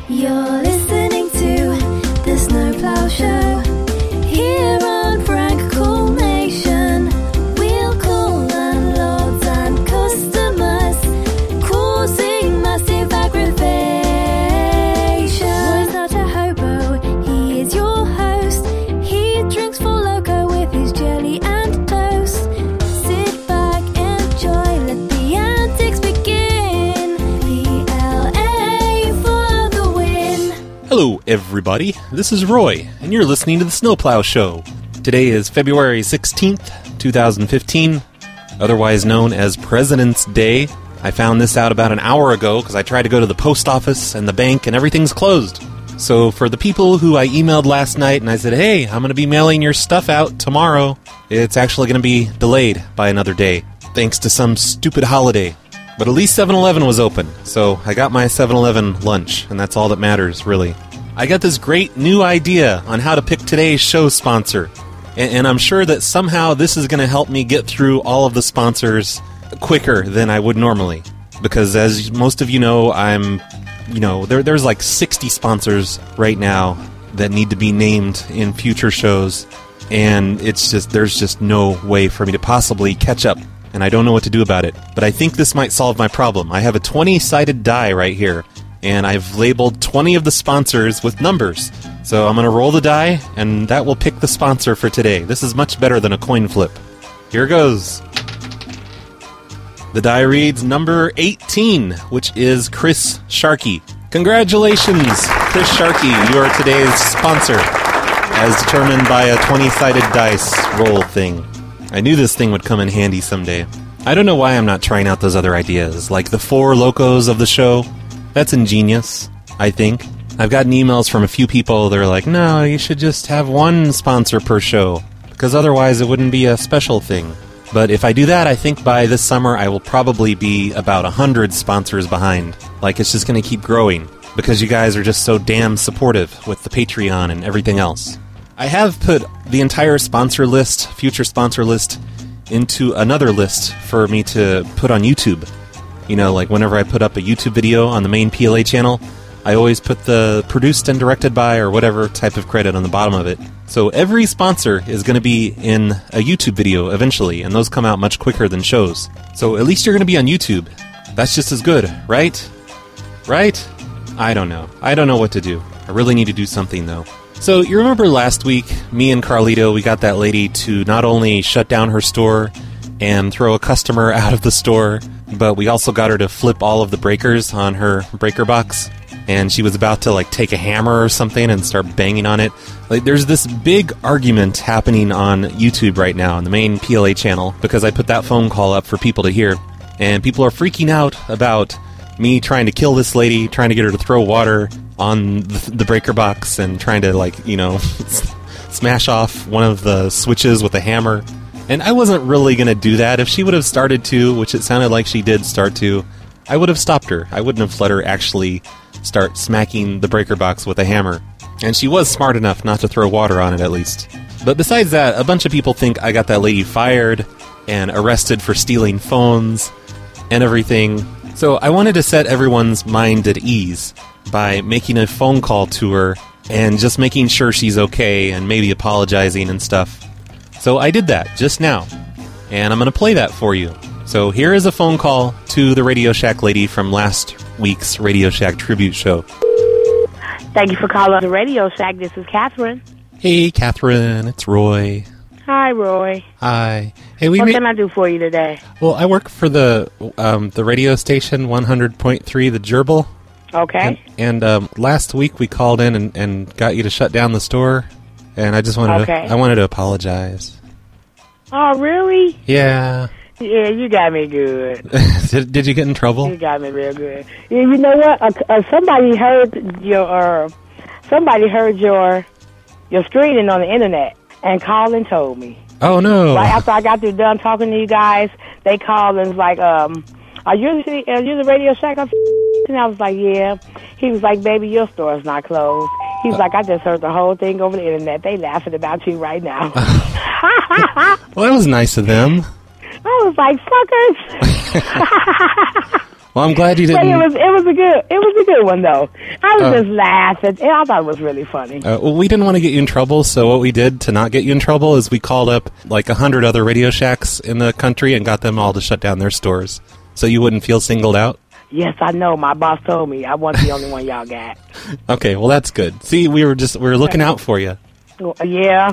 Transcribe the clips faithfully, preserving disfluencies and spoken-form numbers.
You're listening to The Snowplow Show here on Frank Cool Nation. We'll call landlords and customers, causing massive aggravation. Roy's not a hobo, he is your host. He drinks for loco with his jelly and toast. Sit back, enjoy, let the antics begin. P L A for the win. Hello, everybody. This is Roy, and you're listening to The Snowplow Show. Today is February sixteenth, twenty fifteen, otherwise known as President's Day. I found this out about an hour ago because I tried to go to the post office and the bank, and everything's closed. So for the people who I emailed last night and I said, hey, I'm going to be mailing your stuff out tomorrow, it's actually going to be delayed by another day, thanks to some stupid holiday. But at least seven eleven was open, so I got my seven eleven lunch, and that's all that matters, really. I got this great new idea on how to pick today's show sponsor, and, and I'm sure that somehow this is going to help me get through all of the sponsors quicker than I would normally. Because as most of you know, I'm, you know, there, there's like sixty sponsors right now that need to be named in future shows, and it's just, there's just no way for me to possibly catch up. And I don't know what to do about it. But I think this might solve my problem. I have a twenty-sided die right here, and I've labeled twenty of the sponsors with numbers. So I'm going to roll the die, and that will pick the sponsor for today. This is much better than a coin flip. Here goes. The die reads number eighteen, which is Chris Sharkey. Congratulations, Chris Sharkey. You are today's sponsor, as determined by a twenty-sided dice roll thing. I knew this thing would come in handy someday. I don't know why I'm not trying out those other ideas, like the four locos of the show. That's ingenious, I think. I've gotten emails from a few people that are like, no, you should just have one sponsor per show, because otherwise it wouldn't be a special thing. But if I do that, I think by this summer I will probably be about one hundred sponsors behind. Like, it's just going to keep growing, because you guys are just so damn supportive with the Patreon and everything else. I have put the entire sponsor list, future sponsor list, into another list for me to put on YouTube. You know, like whenever I put up a YouTube video on the main P L A channel, I always put the produced and directed by or whatever type of credit on the bottom of it. So every sponsor is going to be in a YouTube video eventually, and those come out much quicker than shows. So at least you're going to be on YouTube. That's just as good, right? Right? I don't know. I don't know what to do. I really need to do something, though. So, you remember last week, me and Carlito, we got that lady to not only shut down her store and throw a customer out of the store, but we also got her to flip all of the breakers on her breaker box. And she was about to, like, take a hammer or something and start banging on it. Like, there's this big argument happening on YouTube right now, on the main P L A channel, because I put that phone call up for people to hear. And people are freaking out about me trying to kill this lady, trying to get her to throw water on the, the breaker box, and trying to, like, you know, smash off one of the switches with a hammer. And I wasn't really going to do that. If she would have started to, which it sounded like she did start to, I would have stopped her. I wouldn't have let her actually start smacking the breaker box with a hammer. And she was smart enough not to throw water on it, at least. But besides that, a bunch of people think I got that lady fired and arrested for stealing phones and everything. So I wanted to set everyone's mind at ease by making a phone call to her and just making sure she's okay and maybe apologizing and stuff. So I did that just now, and I'm going to play that for you. So here is a phone call to the Radio Shack lady from last week's Radio Shack tribute show. Thank you for calling the Radio Shack. This is Catherine. Hey, Catherine. It's Roy. Hi, Roy. Hi. Hey, we what ma- can I do for you today? Well, I work for the um, the radio station one hundred point three, the Gerbil. Okay. And, and um, last week we called in and, and got you to shut down the store, and I just wanted okay. to I wanted to apologize. Oh, really? Yeah. Yeah, you got me good. did, did you get in trouble? You got me real good. Yeah, you know what? Uh, uh, somebody heard your uh, somebody heard your your screening on the internet and called and told me. Oh no! Right after I got through done talking to you guys, they called and was like, um, "Are you the are you the Radio Shack?" And I was like, "Yeah." He was like, "Baby, your store's not closed." He's uh, like, "I just heard the whole thing over the internet. They laughing about you right now." Well, that was nice of them. I was like, "Fuckers." Well, I'm glad you But didn't. it was it was a good it was a good one though. I was Oh. just laughing. And I thought it was really funny. Uh, well, we didn't want to get you in trouble, so what we did to not get you in trouble is we called up like a hundred other Radio Shacks in the country and got them all to shut down their stores, so you wouldn't feel singled out. Yes, I know. My boss told me I wasn't the only one y'all got. Okay, well that's good. See, we were just we were looking out for you Well, yeah.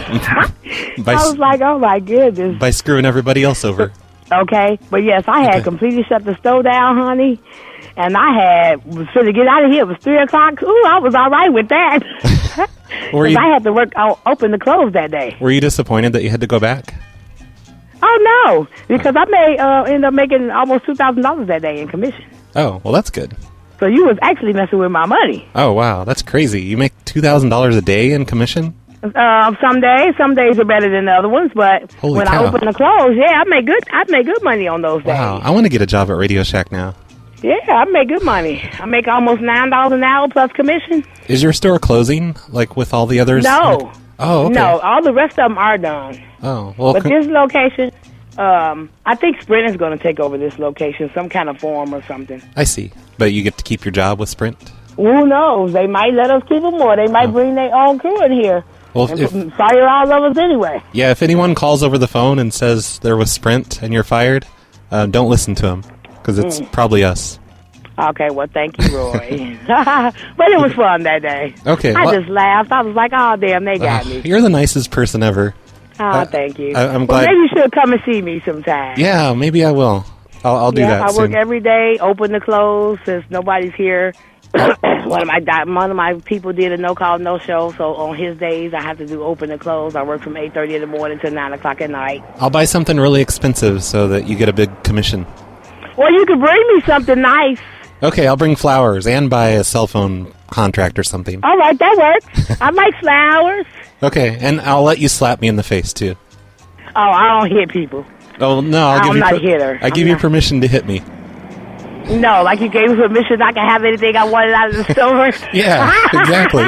by I was like, oh my goodness. by screwing everybody else over. Okay, but yes, I had Okay. completely shut the stove down, honey, and I had was trying to get out of here. It was three o'clock. Ooh, I was all right with that. Were 'Cause you I had to work uh, open the close that day. were you disappointed that you had to go back? Oh no, because I made uh, ended up making almost two thousand dollars that day in commission. Oh, well that's good. So you was actually messing with my money. Oh wow, that's crazy. You make two thousand dollars a day in commission? Uh, some days, some days are better than the other ones, but Holy when cow. I open the close, yeah, I make good. I make good money on those days. Wow, I want to get a job at Radio Shack now. Yeah, I make good money. I make almost nine dollars an hour plus commission. Is your store closing like with all the others? No. Oh, okay. No, all the rest of them are done. Oh, well. But con- this location, um, I think Sprint is going to take over this location, some kind of form or something. I see. But you get to keep your job with Sprint? Who knows? They might let us keep them more. They might Oh. bring their own crew in here Well, and if, p- fire all of us anyway. yeah, if anyone calls over the phone and says there was Sprint and you're fired, uh, don't listen to them because it's Mm. probably us. Okay, well, thank you, Roy. But it was fun that day. Okay, I well- just laughed. I was like, oh, damn, they got Ugh, me. you're the nicest person ever. Oh, uh, thank you. I- I'm well, glad- maybe you should come and see me sometime. Yeah, maybe I will. I'll, I'll do yeah, that I work soon. every day, open the close since nobody's here. one of my di- one of my people did a no call, no show, so on his days I have to do open the close. I work from eight thirty in the morning to nine o'clock at night. I'll buy something really expensive so that you get a big commission. Well, you could bring me something nice. Okay, I'll bring flowers and buy a cell phone contract or something. All right, that works. I like flowers. Okay, and I'll let you slap me in the face too. Oh, I don't hit people. Oh no, I'll I'm give you. not a hitter. I I'm give you not. permission to hit me. No, like you gave me permission, I can have anything I wanted out of the store. Yeah, exactly.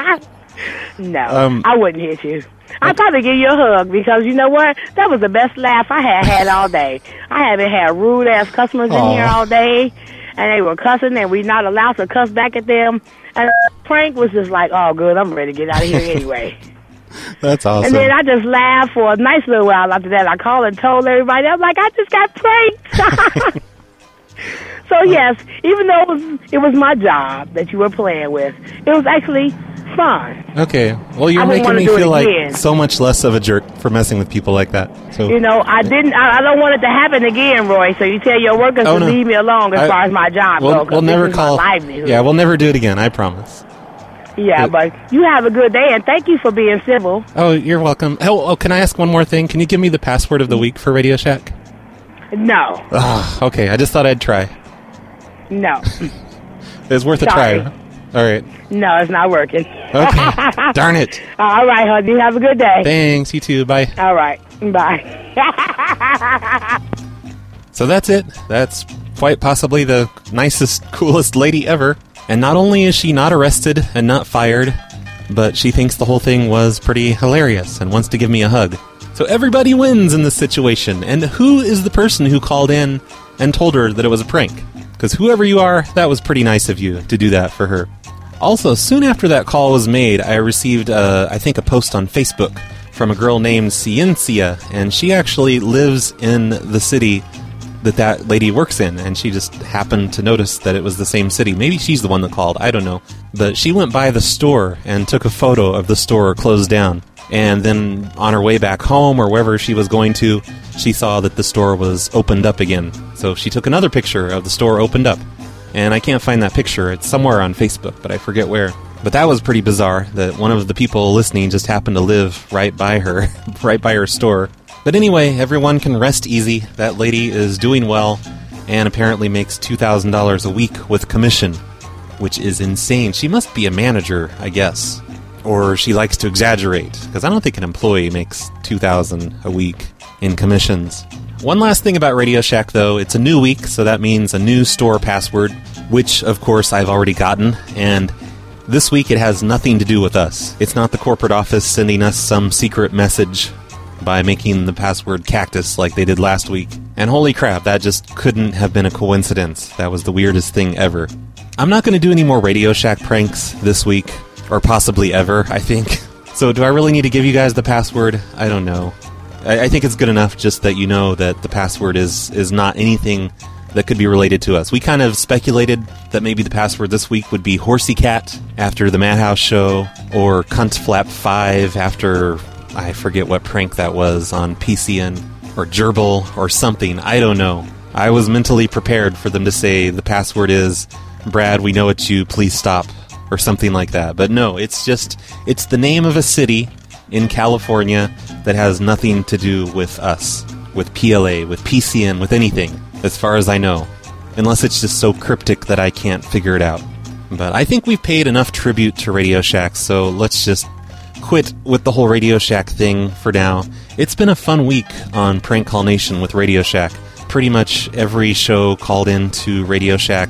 No, Um, I wouldn't hit you. I'd probably give you a hug because you know what? That was the best laugh I had had all day. I haven't had rude ass customers in Aw. here all day, and they were cussing, and we're not allowed to cuss back at them. And Frank was just like, "Oh, good, I'm ready to get out of here anyway." That's awesome. And then I just laughed for a nice little while after that. I called and told everybody, I'm like, I just got pranked. So yes, even though it was it was my job that you were playing with, it was actually fun. Okay, well you're I wouldn't making wanna me do it feel like again. so much less of a jerk for messing with people like that. So You know, I didn't. I, I don't want it to happen again, Roy. So you tell your workers Oh, to no. leave me alone as I- far as my job we'll, goes. 'cause we'll this never is call. my livelihood. Yeah, we'll never do it again. I promise. Yeah, but you have a good day, and thank you for being civil. Oh, you're welcome. Oh, oh, can I ask one more thing? Can you give me the password of the week for Radio Shack? No, Ugh, okay, I just thought I'd try. no, It was worth Sorry. a try. All right. no, it's not working. Okay. Darn it. All right, honey. Have a good day. Thanks. You too. Bye. All right. Bye. So that's it. That's quite possibly the nicest, coolest lady ever. And not only is she not arrested and not fired, but she thinks the whole thing was pretty hilarious and wants to give me a hug. So everybody wins in this situation. And who is the person who called in and told her that it was a prank? Because whoever you are, that was pretty nice of you to do that for her. Also, soon after that call was made, I received, uh, I think, a post on Facebook from a girl named Ciencia, and she actually lives in the city that that lady works in, and she just happened to notice that it was the same city. Maybe she's the one that called, I don't know. But she went by the store and took a photo of the store closed down. And then on her way back home or wherever she was going to, she saw that the store was opened up again. So she took another picture of the store opened up. And I can't find that picture. It's somewhere on Facebook, but I forget where. But that was pretty bizarre, that one of the people listening just happened to live right by her, right by her store. But anyway, everyone can rest easy. That lady is doing well and apparently makes two thousand dollars a week with commission, which is insane. She must be a manager, I guess. Or she likes to exaggerate, because I don't think an employee makes two thousand dollars a week in commissions. One last thing about Radio Shack, though. It's a new week, so that means a new store password, which, of course, I've already gotten, and this week it has nothing to do with us. It's not the corporate office sending us some secret message by making the password cactus like they did last week. And holy crap, that just couldn't have been a coincidence. That was the weirdest thing ever. I'm not going to do any more Radio Shack pranks this week, or possibly ever, I think. So do I really need to give you guys the password? I don't know. I, I think it's good enough just that you know that the password is, is not anything that could be related to us. We kind of speculated that maybe the password this week would be Horsey Cat after the Madhouse show, or Cunt Flap five after, I forget what prank that was on P C N, or Gerbil, or something. I don't know. I was mentally prepared for them to say the password is, Brad, we know it's you, please stop, or something like that. But no, it's just, it's the name of a city in California that has nothing to do with us, with P L A, with P C N, with anything, as far as I know. Unless it's just so cryptic that I can't figure it out. But I think we've paid enough tribute to Radio Shack, so let's just quit with the whole Radio Shack thing for now. It's been a fun week on Prank Call Nation with Radio Shack. Pretty much every show called into Radio Shack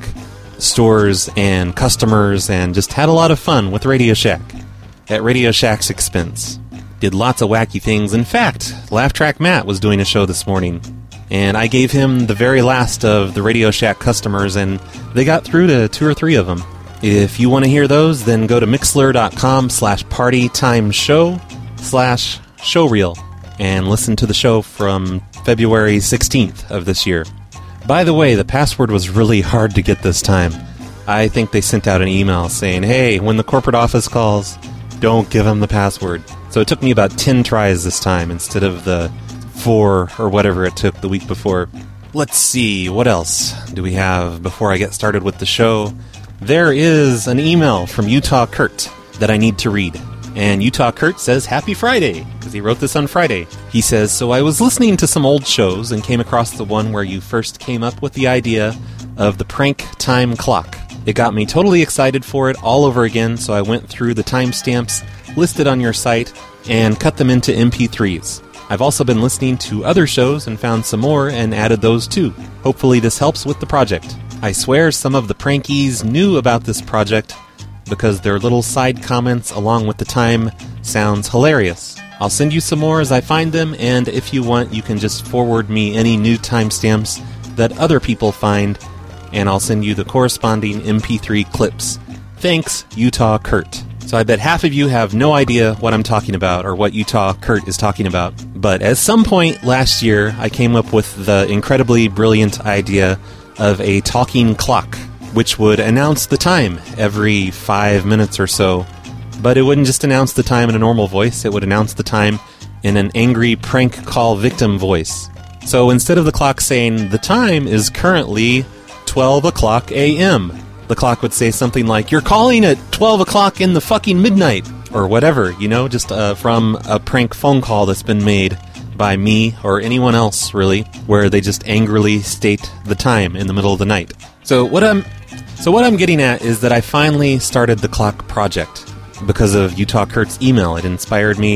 stores and customers and just had a lot of fun with Radio Shack at Radio Shack's expense. Did lots of wacky things. In fact, Laugh Track Matt was doing a show this morning, and I gave him the very last of the Radio Shack customers, and they got through to two or three of them. If you want to hear those, then go to mixler.com slash partytimeshow slash showreel and listen to the show from February sixteenth of this year. By the way, the password was really hard to get this time. I think they sent out an email saying, hey, when the corporate office calls, don't give them the password. So it took me about ten tries this time instead of the four or whatever it took the week before. Let's see, what else do we have before I get started with the show? There is an email from Utah Kurt that I need to read. And Utah Kurt says, Happy Friday, because he wrote this on Friday. He says, so I was listening to some old shows and came across the one where you first came up with the idea of the prank time clock. It got me totally excited for it all over again, so I went through the timestamps listed on your site and cut them into M P threes. I've also been listening to other shows and found some more and added those too. Hopefully this helps with the project. I swear some of the prankies knew about this project because their little side comments along with the time sounds hilarious. I'll send you some more as I find them, and if you want, you can just forward me any new timestamps that other people find, and I'll send you the corresponding M P three clips. Thanks, Utah Kurt. So I bet half of you have no idea what I'm talking about or what Utah Kurt is talking about, but at some point last year, I came up with the incredibly brilliant idea of a talking clock, which would announce the time every five minutes or so. But it wouldn't just announce the time in a normal voice, it would announce the time in an angry prank call victim voice. So instead of the clock saying, the time is currently twelve o'clock a.m., the clock would say something like, you're calling at twelve o'clock in the fucking midnight, or whatever, you know, just uh, from a prank phone call that's been made by me or anyone else, really, where they just angrily state the time in the middle of the night. So what I'm so what I'm getting at is that I finally started the clock project because of Utah Kurt's email. It inspired me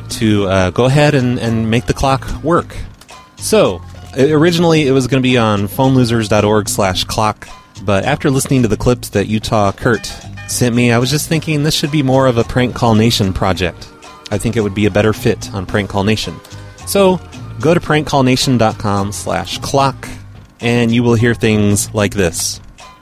to uh, go ahead and, and make the clock work. So originally it was going to be on phonelosers.org slash clock, but after listening to the clips that Utah Kurt sent me, I was just thinking this should be more of a Prank Call Nation project. I think it would be a better fit on Prank Call Nation. So go to prankcallnation.com slash clock, and you will hear things like this.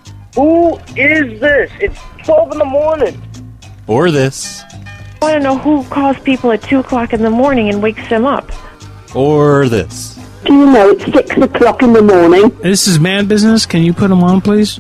Who is this? It's twelve in the morning. Or this. I want to know who calls people at two o'clock in the morning and wakes them up. Or this. Do you know it's six o'clock in the morning? This is Mad Business. Can you put them on, please?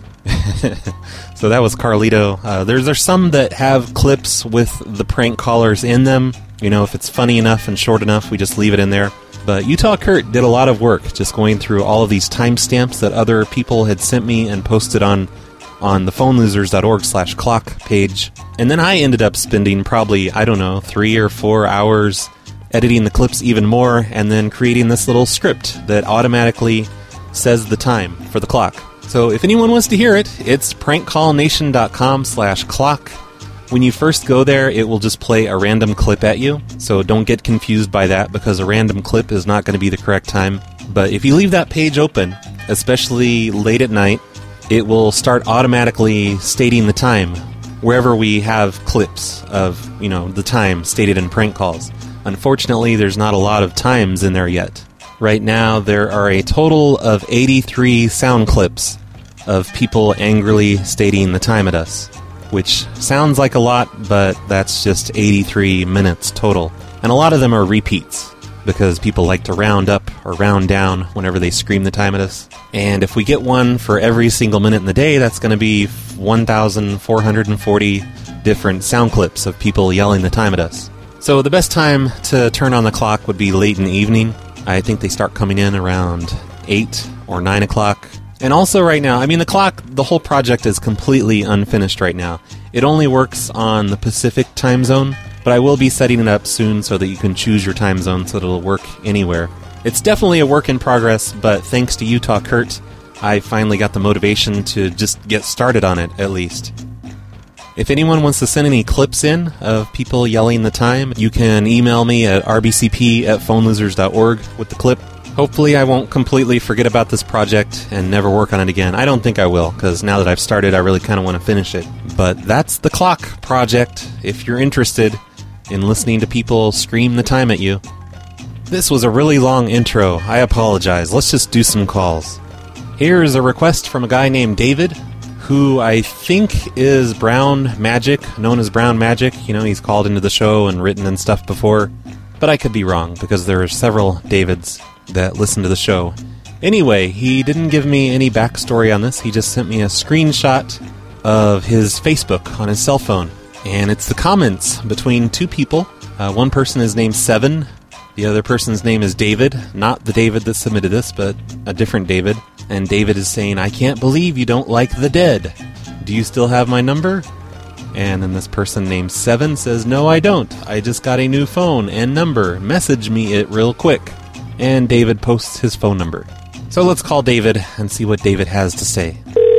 So that was Carlito. Uh, there's, there's some that have clips with the prank callers in them. You know, if it's funny enough and short enough, we just leave it in there. But Utah Kurt did a lot of work just going through all of these timestamps that other people had sent me and posted on on the phonelosers.org slash clock page. And then I ended up spending probably, I don't know, three or four hours editing the clips even more and then creating this little script that automatically says the time for the clock. So if anyone wants to hear it, it's prankcallnation.com slash clock. When you first go there, it will just play a random clip at you. So don't get confused by that because a random clip is not going to be the correct time. But if you leave that page open, especially late at night, it will start automatically stating the time wherever we have clips of, you know, the time stated in prank calls. Unfortunately, there's not a lot of times in there yet. Right now, there are a total of eighty-three sound clips of people angrily stating the time at us, which sounds like a lot, but that's just eighty-three minutes total. And a lot of them are repeats, because people like to round up or round down whenever they scream the time at us. And if we get one for every single minute in the day, that's going to be one thousand four hundred forty different sound clips of people yelling the time at us. So the best time to turn on the clock would be late in the evening. I think they start coming in around eight or nine o'clock. And also right now, I mean, the clock, the whole project is completely unfinished right now. It only works on the Pacific time zone, but I will be setting it up soon so that you can choose your time zone so that it'll work anywhere. It's definitely a work in progress, but thanks to Utah Kurt, I finally got the motivation to just get started on it, at least. If anyone wants to send any clips in of people yelling the time, you can email me at r b c p at phone losers dot org with the clip. Hopefully I won't completely forget about this project and never work on it again. I don't think I will, because now that I've started, I really kind of want to finish it. But that's the Clock project, if you're interested in listening to people scream the time at you. This was a really long intro. I apologize. Let's just do some calls. Here is a request from a guy named David, who I think is Brown Magic, known as Brown Magic. You know, he's called into the show and written and stuff before. But I could be wrong, because there are several Davids that listen to the show. Anyway, he didn't give me any backstory on this. He just sent me a screenshot of his Facebook on his cell phone. And it's the comments between two people. Uh, one person is named Seven. The other person's name is David. Not the David that submitted this, but a different David. And David is saying, I can't believe you don't like The Dead. Do you still have my number? And then this person named Seven says, no, I don't. I just got a new phone and number. Message me it real quick. And David posts his phone number. So let's call David and see what David has to say.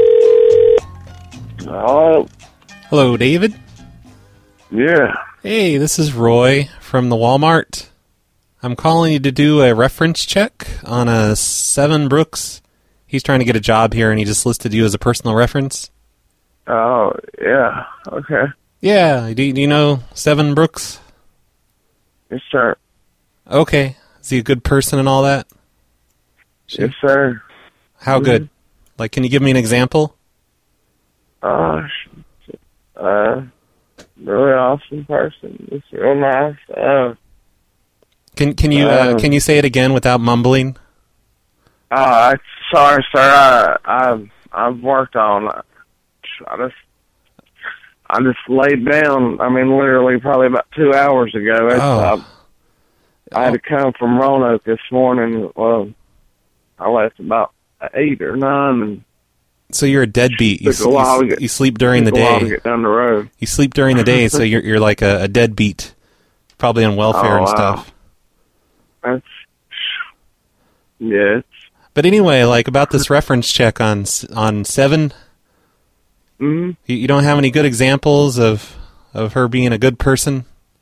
Hello. Hello, David. Yeah. Hey, this is Roy from the Walmart. I'm calling you to do a reference check on a Seven Brooks. He's trying to get a job here, and he just listed you as a personal reference. Oh, yeah. Okay. Yeah. Do, do you know Seven Brooks? Yes, sir. Okay. Is he a good person and all that? Yes, sir. How mm-hmm. good? Like, can you give me an example? Uh, uh, really awesome person. It's real nice. Uh, can can you uh, um, can you say it again without mumbling? Oh, I, sorry, sir. I I've I've worked on. I just I just laid down. I mean, literally, probably about two hours ago. It's, Oh. uh, I had to come from Roanoke this morning. Well, I left about eight or nine, and So you're a deadbeat. You, took a while to you, get- you sleep during the took a while to day. get down the road. You sleep during the day, so you're you're like a, a deadbeat, probably on welfare Oh, and wow. stuff. That's yeah. It's, But anyway, like about this reference check on s- on Seven, mm, you, you don't have any good examples of of her being a good person.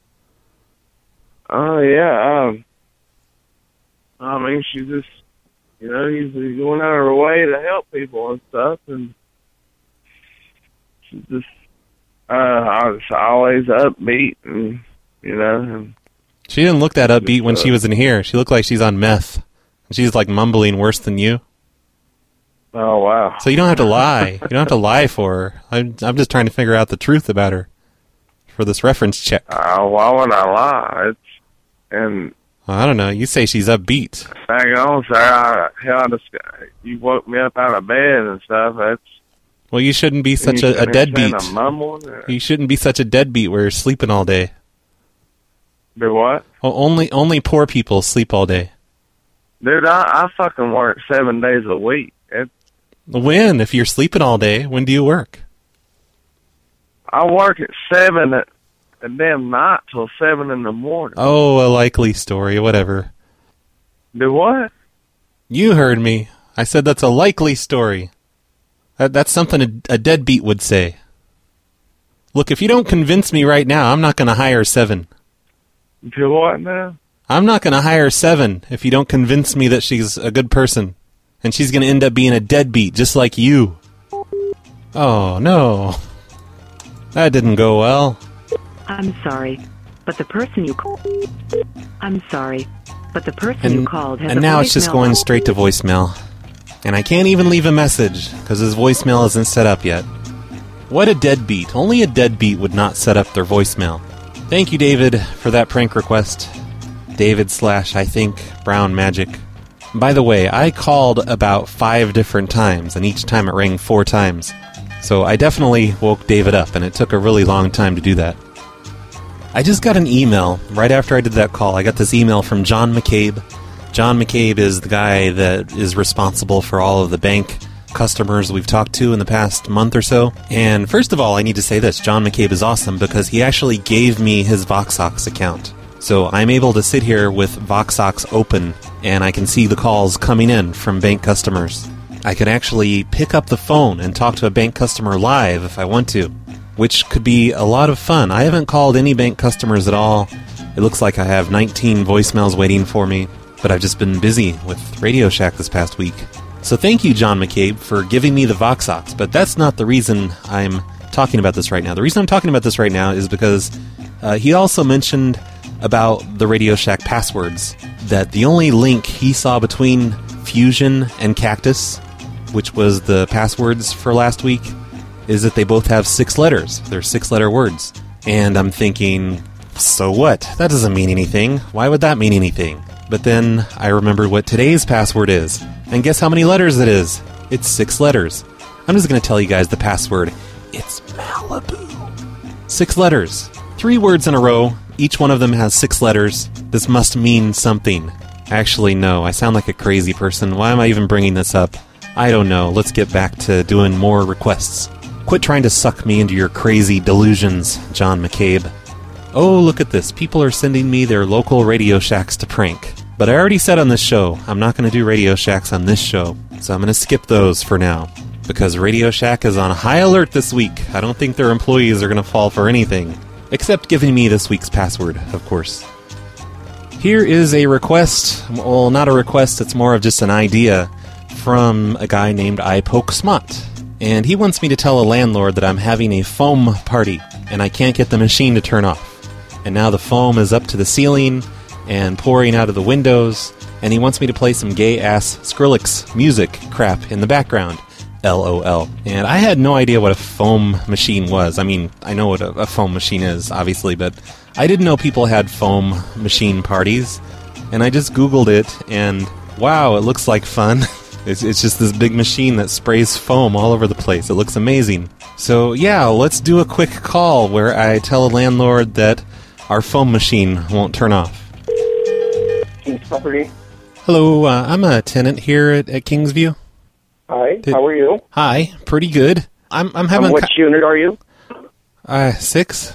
oh yeah. Um, I mean, she's just, you know, she's going out of her way to help people and stuff, and she's just, uh, I was always upbeat, and you know, and She didn't look that upbeat when uh, she was in here. She looked like she's on meth. She's like mumbling worse than you. oh wow. So you don't have to lie. You don't have to lie for her. I'm I'm just trying to figure out the truth about her for this reference check. Uh, why would I lie? It's, and Well, I don't know. You say she's upbeat. hang on, sir. I, hell, I just, you woke me up out of bed and stuff. That's Well, you shouldn't be such you a, a sitting there saying deadbeat. I'm mumbling, or- You shouldn't be such a deadbeat where you're sleeping all day. Do what? Well, only only poor people sleep all day. Dude, I, I fucking work seven days a week. It, When? If you're sleeping all day, when do you work? I work at seven at the damn night till seven in the morning. Oh, a likely story, whatever. Do what? You heard me. I said that's a likely story. That, that's something a, a deadbeat would say. Look, if you don't convince me right now, I'm not going to hire Seven. Do what now? I'm not going to hire Seven if you don't convince me that she's a good person. And she's going to end up being a deadbeat, just like you. Oh, no. That didn't go well. I'm sorry, but the person you call... I'm sorry, but the person And, you called has and a now it's just voicemail going on- straight to voicemail. And I can't even leave a message, because his voicemail isn't set up yet. What a deadbeat. Only a deadbeat would not set up their voicemail. Thank you, David, for that prank request. David slash, I think, Brown Magic. By the way, I called about five different times, and each time it rang four times. So I definitely woke David up, and it took a really long time to do that. I just got an email right after I did that call. I got this email from John McCabe. John McCabe is the guy that is responsible for all of the bank customers we've talked to in the past month or so. And first of all, I need to say this. John McCabe is awesome because he actually gave me his Voxox account. So I'm able to sit here with Voxox open, and I can see the calls coming in from bank customers. I can actually pick up the phone and talk to a bank customer live if I want to, which could be a lot of fun. I haven't called any bank customers at all. It looks like I have nineteen voicemails waiting for me, but I've just been busy with Radio Shack this past week. So thank you, John McCabe, for giving me the Voxox, but that's not the reason I'm talking about this right now. The reason I'm talking about this right now is because uh, he also mentioned about the Radio Shack passwords, that the only link he saw between Fusion and Cactus, which was the passwords for last week, is that they both have six letters. They're six-letter words. And I'm thinking, so what? That doesn't mean anything. Why would that mean anything? But then I remembered what today's password is. And guess how many letters it is? It's six letters. I'm just going to tell you guys the password. It's Malibu. Six letters. Three words in a row. Each one of them has six letters. This must mean something. Actually, no. I sound like a crazy person. Why am I even bringing this up? I don't know. Let's get back to doing more requests. Quit trying to suck me into your crazy delusions, John McCabe. Oh, look at this. People are sending me their local Radio Shacks to prank. But I already said on this show, I'm not going to do Radio Shacks on this show. So I'm going to skip those for now. Because Radio Shack is on high alert this week. I don't think their employees are going to fall for anything. Except giving me this week's password, of course. Here is a request. Well, not a request. It's more of just an idea from a guy named iPokeSmot. And he wants me to tell a landlord that I'm having a foam party, and I can't get the machine to turn off. And now the foam is up to the ceiling and pouring out of the windows, and he wants me to play some gay-ass Skrillex music crap in the background. LOL. And I had no idea what a foam machine was. I mean, I know what a, a foam machine is, obviously, but I didn't know people had foam machine parties. And I just Googled it, and wow, it looks like fun. It's, it's just this big machine that sprays foam all over the place. It looks amazing. So yeah, let's do a quick call where I tell a landlord that our foam machine won't turn off. King's Property. Hello, uh, I'm a tenant here at, at Kingsview. Hi, Did, how are you? Hi, pretty good. I'm I'm having. Um, which co- unit are you? Uh, six.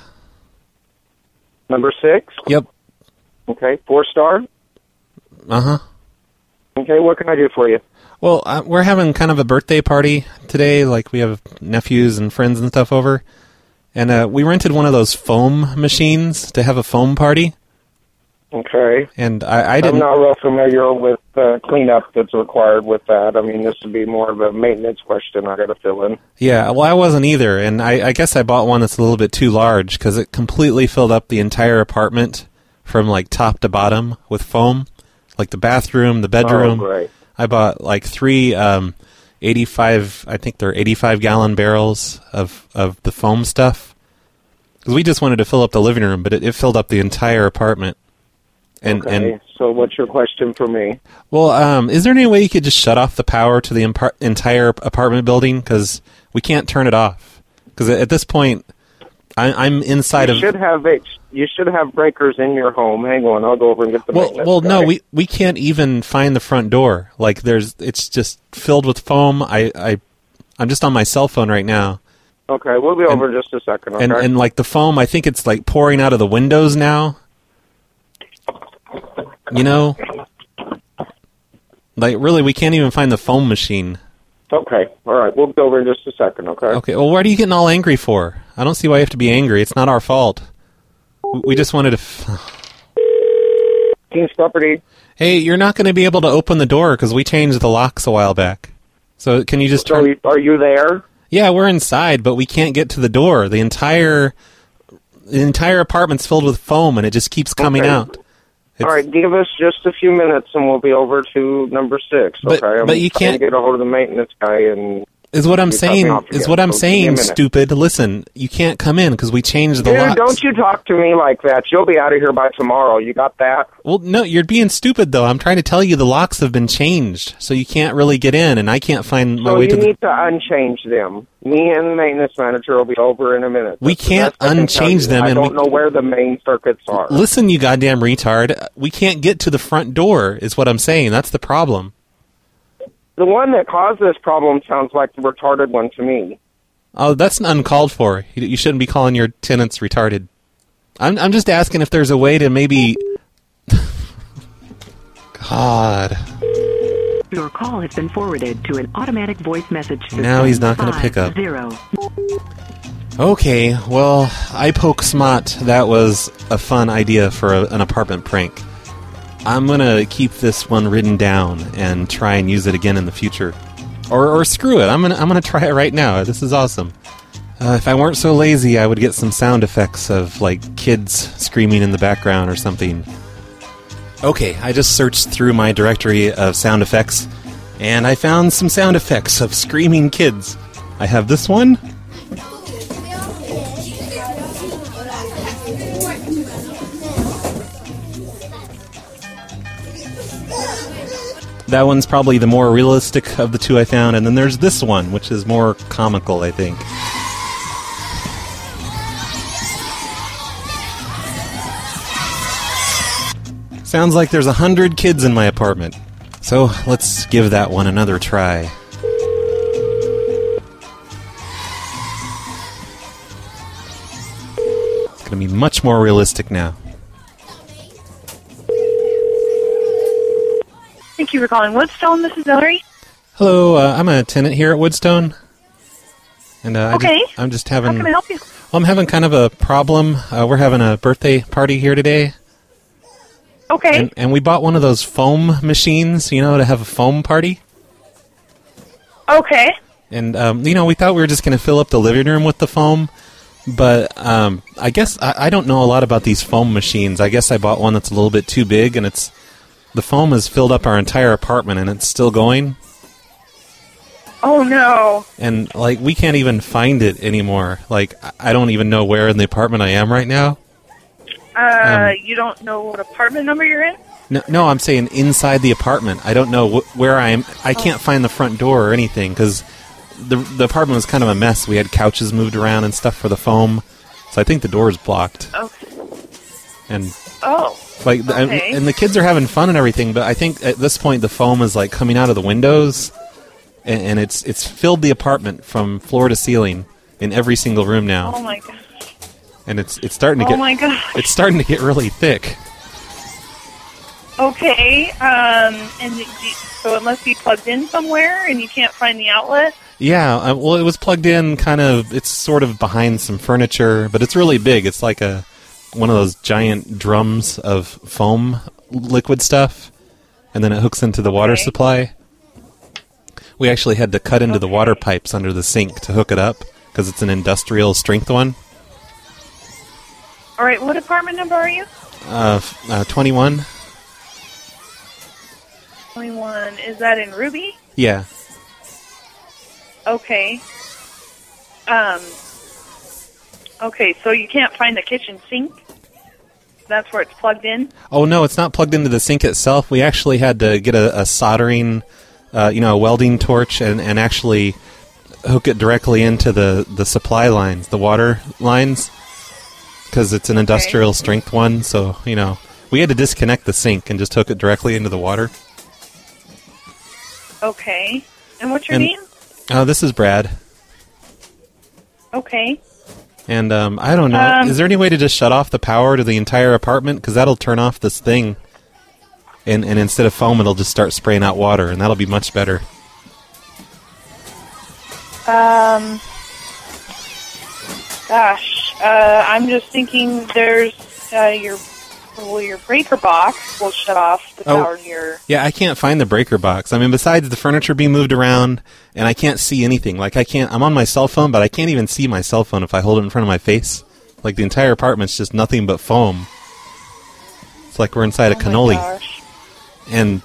Number six? Yep. Okay, four star? Uh-huh. Okay, what can I do for you? Well, uh, we're having kind of a birthday party today. Like, we have nephews and friends and stuff over. And uh, we rented one of those foam machines to have a foam party. Okay. And I, I didn't... I'm not real familiar with uh, cleanup that's required with that. I mean, this would be more of a maintenance question I got to fill in. Yeah, well, I wasn't either. And I, I guess I bought one that's a little bit too large because it completely filled up the entire apartment from, like, top to bottom with foam. Like the bathroom, the bedroom. Oh, great. I bought like three um, eighty-five, I think they're eighty-five gallon barrels of, of the foam stuff. Because we just wanted to fill up the living room, but it, it filled up the entire apartment. And, okay, and, so what's your question for me? Well, um, is there any way you could just shut off the power to the impar- entire apartment building? Because we can't turn it off. Because at this point, I, I'm inside you of... Should have a, you should have breakers in your home. Hang on, I'll go over and get the Well, maintenance well, guy. no, we we can't even find the front door. Like, there's, it's just filled with foam. I, I, I'm just on my cell phone right now. Okay, we'll be over in just a second, okay? And, and, like, the foam, I think it's, like, pouring out of the windows now. You know? Like, really, we can't even find the foam machine. Okay, all right, we'll be over in just a second, okay? Okay, well, what are you getting all angry for? I don't see why you have to be angry. It's not our fault. We, we just wanted to... F- King's Property. Hey, you're not going to be able to open the door because we changed the locks a while back. So can you just so turn... Are you there? Yeah, we're inside, but we can't get to the door. The entire the entire apartment's filled with foam, and it just keeps coming okay. out. All right, give us just a few minutes, and we'll be over to number six. But- Okay, I'm but you trying can't- to get a hold of the maintenance guy, and Is what I'm you cut me saying. off Is again, what I'm so give me a saying. minute. Stupid. Listen, you can't come in because we changed the Dude, locks. don't you talk to me like that. You'll be out of here by tomorrow. You got that? Well, no, you're being stupid though. I'm trying to tell you the locks have been changed, so you can't really get in, and I can't find my So way you to the. need to unchange them. Me and the maintenance manager will be over in a minute. We That's the can't best I can tell unchange you. them, I and don't we- know where the main circuits are. Listen, you goddamn retard. We can't get to the front door, is what I'm saying. That's the problem. The one that caused this problem sounds like the retarded one to me. Oh, that's uncalled for. You you shouldn't be calling your tenants retarded. I'm I'm just asking if there's a way to maybe. God. Your call has been forwarded to an automatic voice message system. Now he's not gonna pick up. Zero. Okay, well, I poke smot. That was a fun idea for a, an apartment prank. I'm gonna keep this one written down and try and use it again in the future. Or, or screw it. I'm gonna I'm gonna try it right now. This is awesome. Uh, if I weren't so lazy, I would get some sound effects of like kids screaming in the background or something. Okay, I just searched through my directory of sound effects, and I found some sound effects of screaming kids. I have this one. That one's probably the more realistic of the two I found, and then there's this one, which is more comical, I think. Sounds like there's a hundred kids in my apartment. So let's give that one another try. It's going to be much more realistic now. Thank you for calling Woodstone. This is Hillary. Hello, uh, I'm a tenant here at Woodstone. And uh, I Okay. just, I'm just having... How can I help you? Well, I'm having kind of a problem. Uh, we're having a birthday party here today. Okay. And, and we bought one of those foam machines, you know, to have a foam party. Okay. And, um, you know, we thought we were just going to fill up the living room with the foam. But um, I guess I, I don't know a lot about these foam machines. I guess I bought one that's a little bit too big, and it's the foam has filled up our entire apartment, and it's still going. Oh, no. And, like, we can't even find it anymore. Like, I- I don't even know where in the apartment I am right now. Uh, Um, you don't know what apartment number you're in? No, no, I'm saying inside the apartment. I don't know wh- where I am. I can't find the front door or anything because the the apartment was kind of a mess. We had couches moved around and stuff for the foam, so I think the door is blocked. Okay. And Oh. like, the- and- okay. and the kids are having fun and everything, but I think at this point the foam is like coming out of the windows, and, and it's it's filled the apartment from floor to ceiling in every single room now. Oh, my God. And it's it's starting to Oh, get my God. it's starting to get really thick. Okay. Um, and it, so it must be plugged in somewhere, and you can't find the outlet? Yeah, uh, well, it was plugged in kind of, it's sort of behind some furniture, but it's really big. It's like a one of those giant drums of foam liquid stuff, and then it hooks into the water Okay. supply. We actually had to cut into the water pipes under the sink to hook it up, because it's an industrial strength one. All right. What apartment number are you? Uh, f- uh, twenty-one? twenty-one. Is that in Ruby? Yeah. Okay. Um. Okay, so you can't find the kitchen sink? That's where it's plugged in? Oh, no, it's not plugged into the sink itself. We actually had to get a, a soldering, uh, you know, a welding torch and, and actually hook it directly into the, the supply lines, the water lines, because it's an industrial strength one. So, you know, we had to disconnect the sink and just hook it directly into the water. Okay. And what's your And- name? Oh, this is Brad. Okay. And um, I don't know. Um, is there any way to just shut off the power to the entire apartment? Because that'll turn off this thing. And, and instead of foam, it'll just start spraying out water, and that'll be much better. Um. Gosh, uh, I'm just thinking there's uh, your well, your breaker box will shut off the Oh. power to your. Yeah, I can't find the breaker box. I mean, besides the furniture being moved around, and I can't see anything. Like, I can't, I'm on my cell phone, but I can't even see my cell phone if I hold it in front of my face. Like, the entire apartment's just nothing but foam. It's like we're inside a Oh my cannoli. gosh. And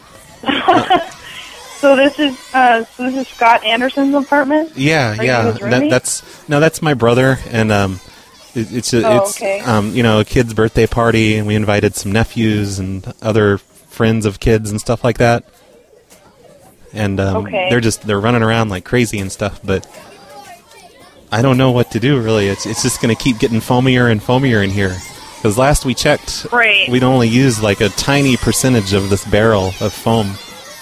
So this is uh, so this is Scott Anderson's apartment? yeah, Are you yeah, his that, roommate? that's no, that's my brother, and um, it, it's a, Oh, it's okay. um, you know, a kid's birthday party, and we invited some nephews and other friends of kids and stuff like that. And um, Okay. they're just they're running around like crazy and stuff, but I don't know what to do really. It's it's just going to keep getting foamier and foamier in here. Because last we checked, Right. we'd only used like a tiny percentage of this barrel of foam,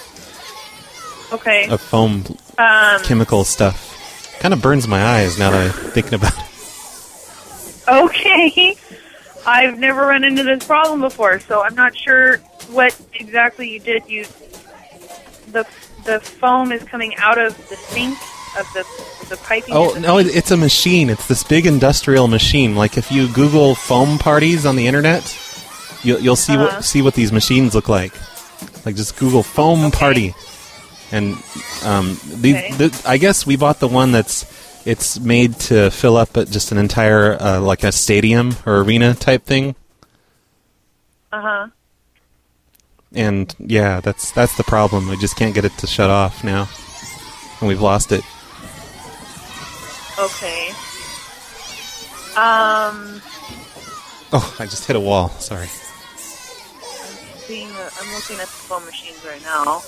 Okay. of foam Um, chemical stuff. Kind of burns my eyes now that I'm thinking about it. Okay. I've never run into this problem before, so I'm not sure what exactly you did. You the the foam is coming out of the sink of the the piping. Oh, in the no, it, sink? it's a machine. It's this big industrial machine. Like if you Google foam parties on the internet, you'll, you'll see Uh-huh. what see what these machines look like. Like just Google foam party. And um, these, Okay. th- I guess we bought the one that's it's made to fill up at just an entire uh, like a stadium or arena type thing. Uh-huh. And yeah, that's that's the problem. We just can't get it to shut off now, and we've lost it. Okay. Um, Oh, I just hit a wall. Sorry. I'm seeing the, I'm looking at the foam machines right now.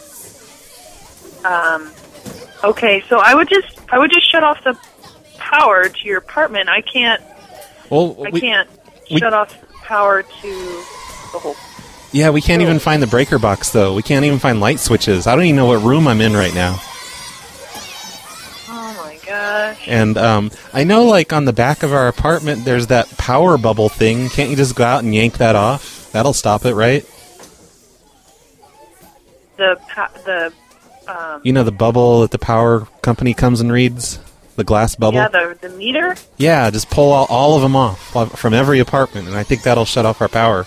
Um, okay, so I would just I would just shut off the power to your apartment. I can't Well, I we, can't we- shut off power to the whole. yeah, we can't even find the breaker box though. We can't even find light switches. I don't even know what room I'm in right now. Oh my gosh. And um, I know, like on the back of our apartment, there's that power bubble thing. Can't you just go out and yank that off? That'll stop it, right? The pa- the um, You know the bubble that the power company comes and reads, the glass bubble. yeah the the meter. Yeah, just pull all, all of them off uh, from every apartment, and I think that'll shut off our power.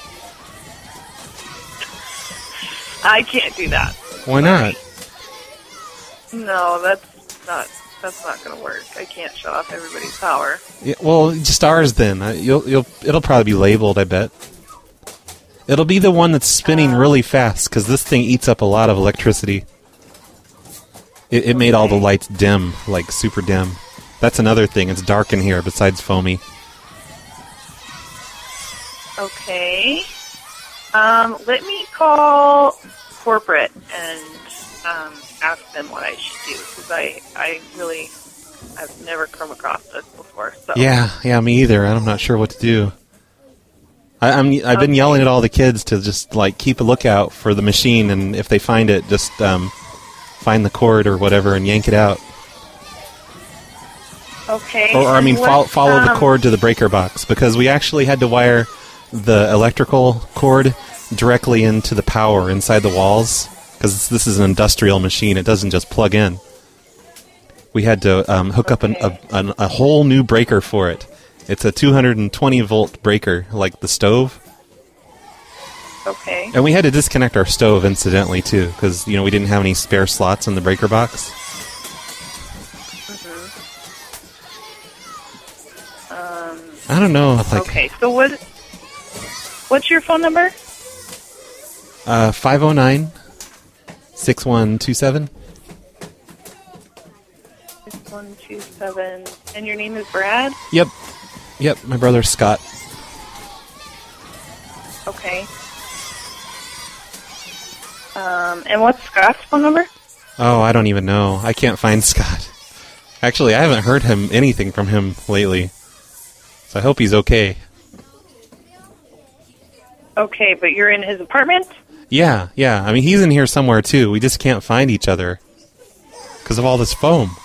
I can't do that. Why not? No, that's not that's not going to work. I can't shut off everybody's power. Yeah, well, just ours then. Uh, You'll, you'll, it'll probably be labeled, I bet. It'll be the one that's spinning really fast, because this thing eats up a lot of electricity. It, it made all the lights dim, like super dim. That's another thing. It's dark in here besides foamy. Okay. Um, let me call corporate and um, ask them what I should do, because I, I really, I've never come across this before. So. Yeah, yeah, me either. I'm not sure what to do. I, I'm, I've been Okay. yelling at all the kids to just like keep a lookout for the machine, and if they find it, just um, find the cord or whatever and yank it out. Okay. Or, or I and mean, what, follow, follow the um, cord to the breaker box, because we actually had to wire the electrical cord directly into the power inside the walls, because this is an industrial machine. It doesn't just plug in. We had to um, hook up an, a, an, a whole new breaker for it. It's a two hundred twenty volt breaker, like the stove. Okay. And we had to disconnect our stove, incidentally, too, because, you know, we didn't have any spare slots in the breaker box. Um, I don't know, like, okay, so what? What's your phone number? uh, five oh nine, six one two seven. Six one two seven. And your name is Brad? Yep. Yep, my brother's Scott. Okay. Um, and what's Scott's phone number? Oh, I don't even know. I can't find Scott. Actually, I haven't heard him anything from him lately. So I hope he's okay. Okay, but you're in his apartment? Yeah, yeah. I mean, he's in here somewhere, too. We just can't find each other because of all this foam.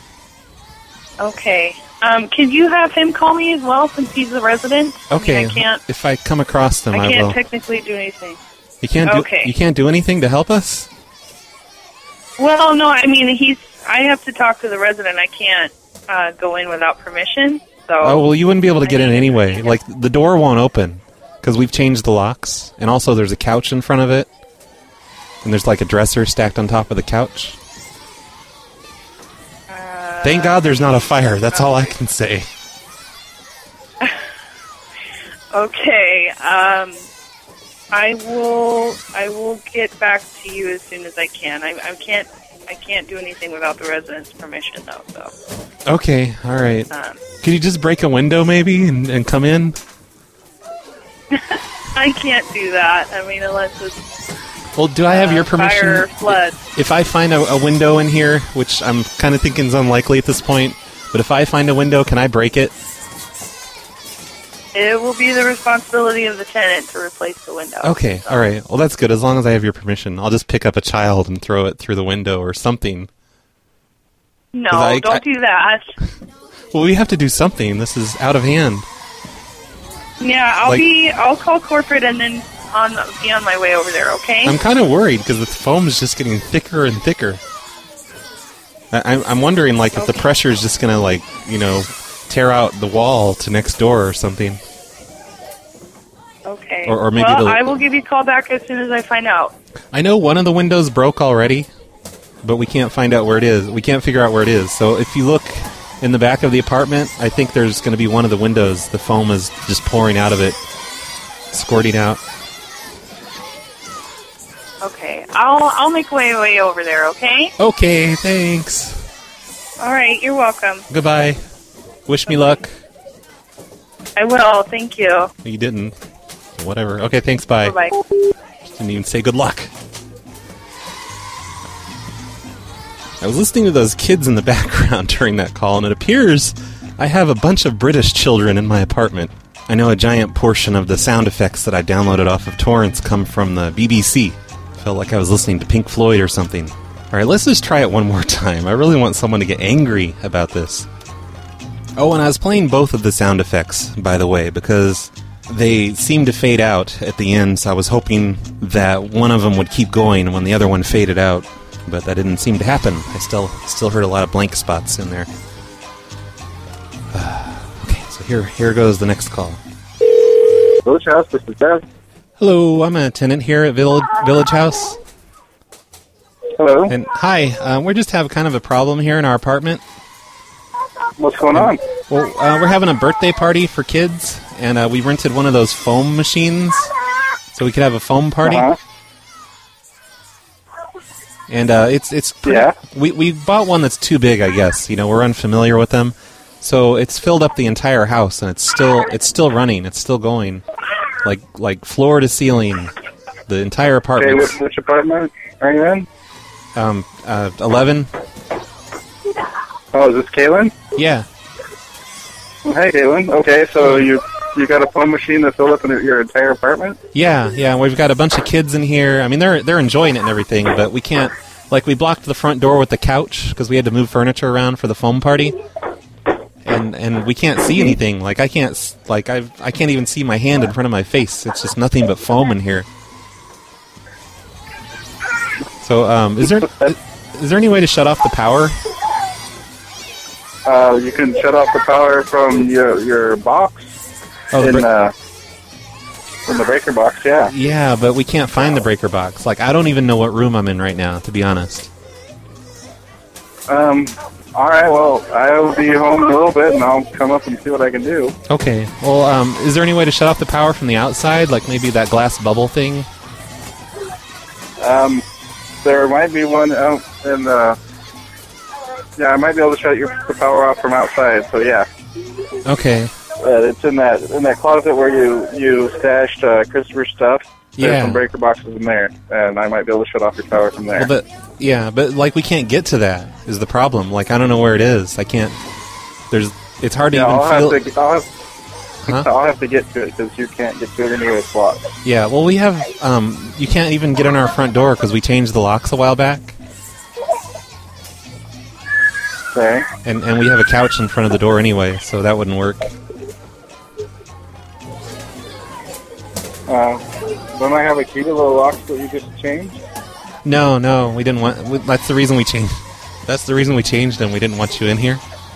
Okay. Um, can you have him call me as well, since he's a resident? Okay. I, mean, I can't. If I come across them, I I, can't will. technically do anything. You can't do. Okay. You can't do anything to help us. Well, no. I mean, he's. I have to talk to the resident. I can't uh, go in without permission. So. Oh well, you wouldn't be able to get in anyway. Like the door won't open because we've changed the locks, and also there's a couch in front of it, and there's like a dresser stacked on top of the couch. Uh, Thank God there's not a fire. That's all I can say. Okay. Um. I will. I will get back to you as soon as I can. I, I can't. I can't do anything without the resident's permission, though. So. Okay. All right. Um, Could you just break a window, maybe, and, and come in? I can't do that. I mean, unless it's. Well, do I have uh, your permission? Fire or flood. If I find a, a window in here, which I'm kind of thinking is unlikely at this point, but if I find a window, can I break it? It will be the responsibility of the tenant to replace the window. Okay, so. all right. Well, that's good. As long as I have your permission, I'll just pick up a child and throw it through the window or something. No, I, don't I, do that. Well, we have to do something. This is out of hand. Yeah, I'll Like- be. I'll call corporate and then on be on my way over there. Okay. I'm kind of worried because the foam is just getting thicker and thicker. I, I'm, I'm wondering, like, if the pressure is just going to, like, you know, tear out the wall to next door or something. Okay. Or, or maybe well, the, I will give you a call back as soon as I find out. I know one of the windows broke already, but we can't find out where it is. We can't figure out where it is. So if you look in the back of the apartment, I think there's going to be one of the windows. The foam is just pouring out of it, squirting out. Okay. I'll I'll make my way over there. Okay. Okay, thanks. All right. You're welcome. Goodbye. Wish me luck. I will. Thank you. You didn't. Whatever. Okay, thanks, bye. Bye. Didn't even say good luck. I was listening to those kids in the background during that call, and it appears I have a bunch of British children in my apartment. I know a giant portion of the sound effects that I downloaded off of torrents come from the B B C. Felt like I was listening to Pink Floyd or something. Alright, let's just try it one more time. I really want someone to get angry about this. Oh, and I was playing both of the sound effects, by the way, because they seemed to fade out at the end, so I was hoping that one of them would keep going when the other one faded out, but that didn't seem to happen. I still still heard a lot of blank spots in there. Uh, okay, so here here goes the next call. Village House, this is Jeff. Hello, I'm a tenant here at Village, Village House. Hello. And hi, uh, we just have kind of a problem here in our apartment. What's going on? Well, uh, we're having a birthday party for kids, and uh, we rented one of those foam machines so we could have a foam party. Uh-huh. And uh, it's it's pretty, yeah. We we bought one that's too big, I guess. You know, we're unfamiliar with them, so it's filled up the entire house, and it's still it's still running. It's still going, like like floor to ceiling, the entire apartment. Okay, which, which apartment are you in? Um, uh, eleven. Oh, is this Kaylin? Yeah. Hey, Kaylin. Okay, so you you got a foam machine that filled up in your entire apartment? Yeah, yeah. We've got a bunch of kids in here. I mean, they're they're enjoying it and everything, but we can't. Like, we blocked the front door with the couch because we had to move furniture around for the foam party, and and we can't see anything. Like, I can't s- like I I can't even see my hand in front of my face. It's just nothing but foam in here. So, um, is there is there any way to shut off the power? Uh, you can shut off the power from your your box Oh, the in bre- uh, from the breaker box. Yeah. Yeah, but we can't find the breaker box. Like, I don't even know what room I'm in right now, to be honest. Um. All right. Well, I'll be home in a little bit, and I'll come up and see what I can do. Okay. Well, um, is there any way to shut off the power from the outside, like maybe that glass bubble thing? Um, there might be one out in the. Yeah, I might be able to shut your the power off from outside. So yeah. Okay. Uh, it's in that in that closet where you you stashed uh, Christopher's stuff. There's Yeah. some breaker boxes in there, and I might be able to shut off your power from there. Well, but yeah, but like we can't get to that is the problem. Like, I don't know where it is. I can't. There's. It's hard to yeah, even I'll feel. have to. I'll have, Huh? I'll have to get to it because you can't get to it anyway. It's locked. Yeah. Well, we have. Um, you can't even get in our front door because we changed the locks a while back. Okay. And and we have a couch in front of the door anyway, so that wouldn't work. Uh, don't I have a key to the locks that you just changed? No, no, we didn't want. We, that's the reason we changed. That's the reason we changed them. We didn't want you in here.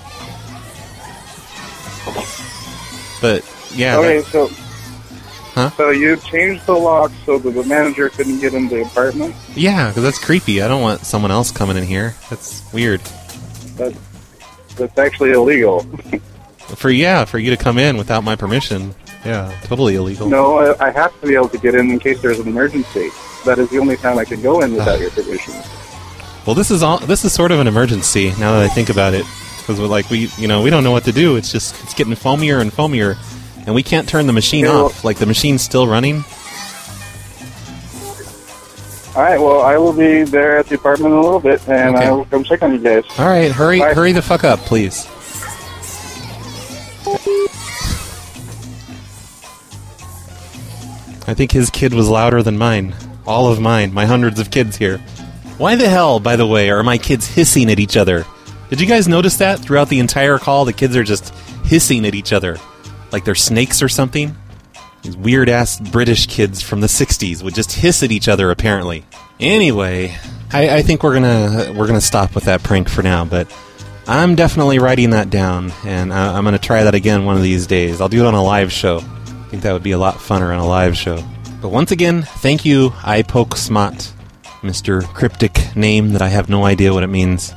But yeah. Okay, that- so. Huh? So you changed the locks so that the manager couldn't get into the apartment? yeah, because that's creepy. I don't want someone else coming in here. That's weird. That, that's actually illegal. For yeah, for you to come in without my permission. Yeah, totally illegal. No, I, I have to be able to get in in case there's an emergency. That is the only time I can go in without your permission. Well, this is all. This is sort of an emergency now that I think about it, because we're like we, you know, we don't know what to do. It's just it's getting foamier and foamier, and we can't turn the machine Okay, well- off. Like the machine's still running. All right, well, I will be there at the apartment in a little bit, and Okay. I will come check on you guys. All right, hurry, Bye. hurry the fuck up, please. I think his kid was louder than mine. All of mine, my hundreds of kids here. Why the hell, by the way, are my kids hissing at each other? Did you guys notice that throughout the entire call? The kids are just hissing at each other. Like they're snakes or something? These weird-ass British kids from the sixties would just hiss at each other, apparently. Anyway, I, I think we're gonna we're gonna stop with that prank for now, but I'm definitely writing that down, and I, I'm gonna try that again one of these days. I'll do it on a live show. I think that would be a lot funner on a live show. But once again, thank you, iPokesmot, Mister Cryptic name that I have no idea what it means.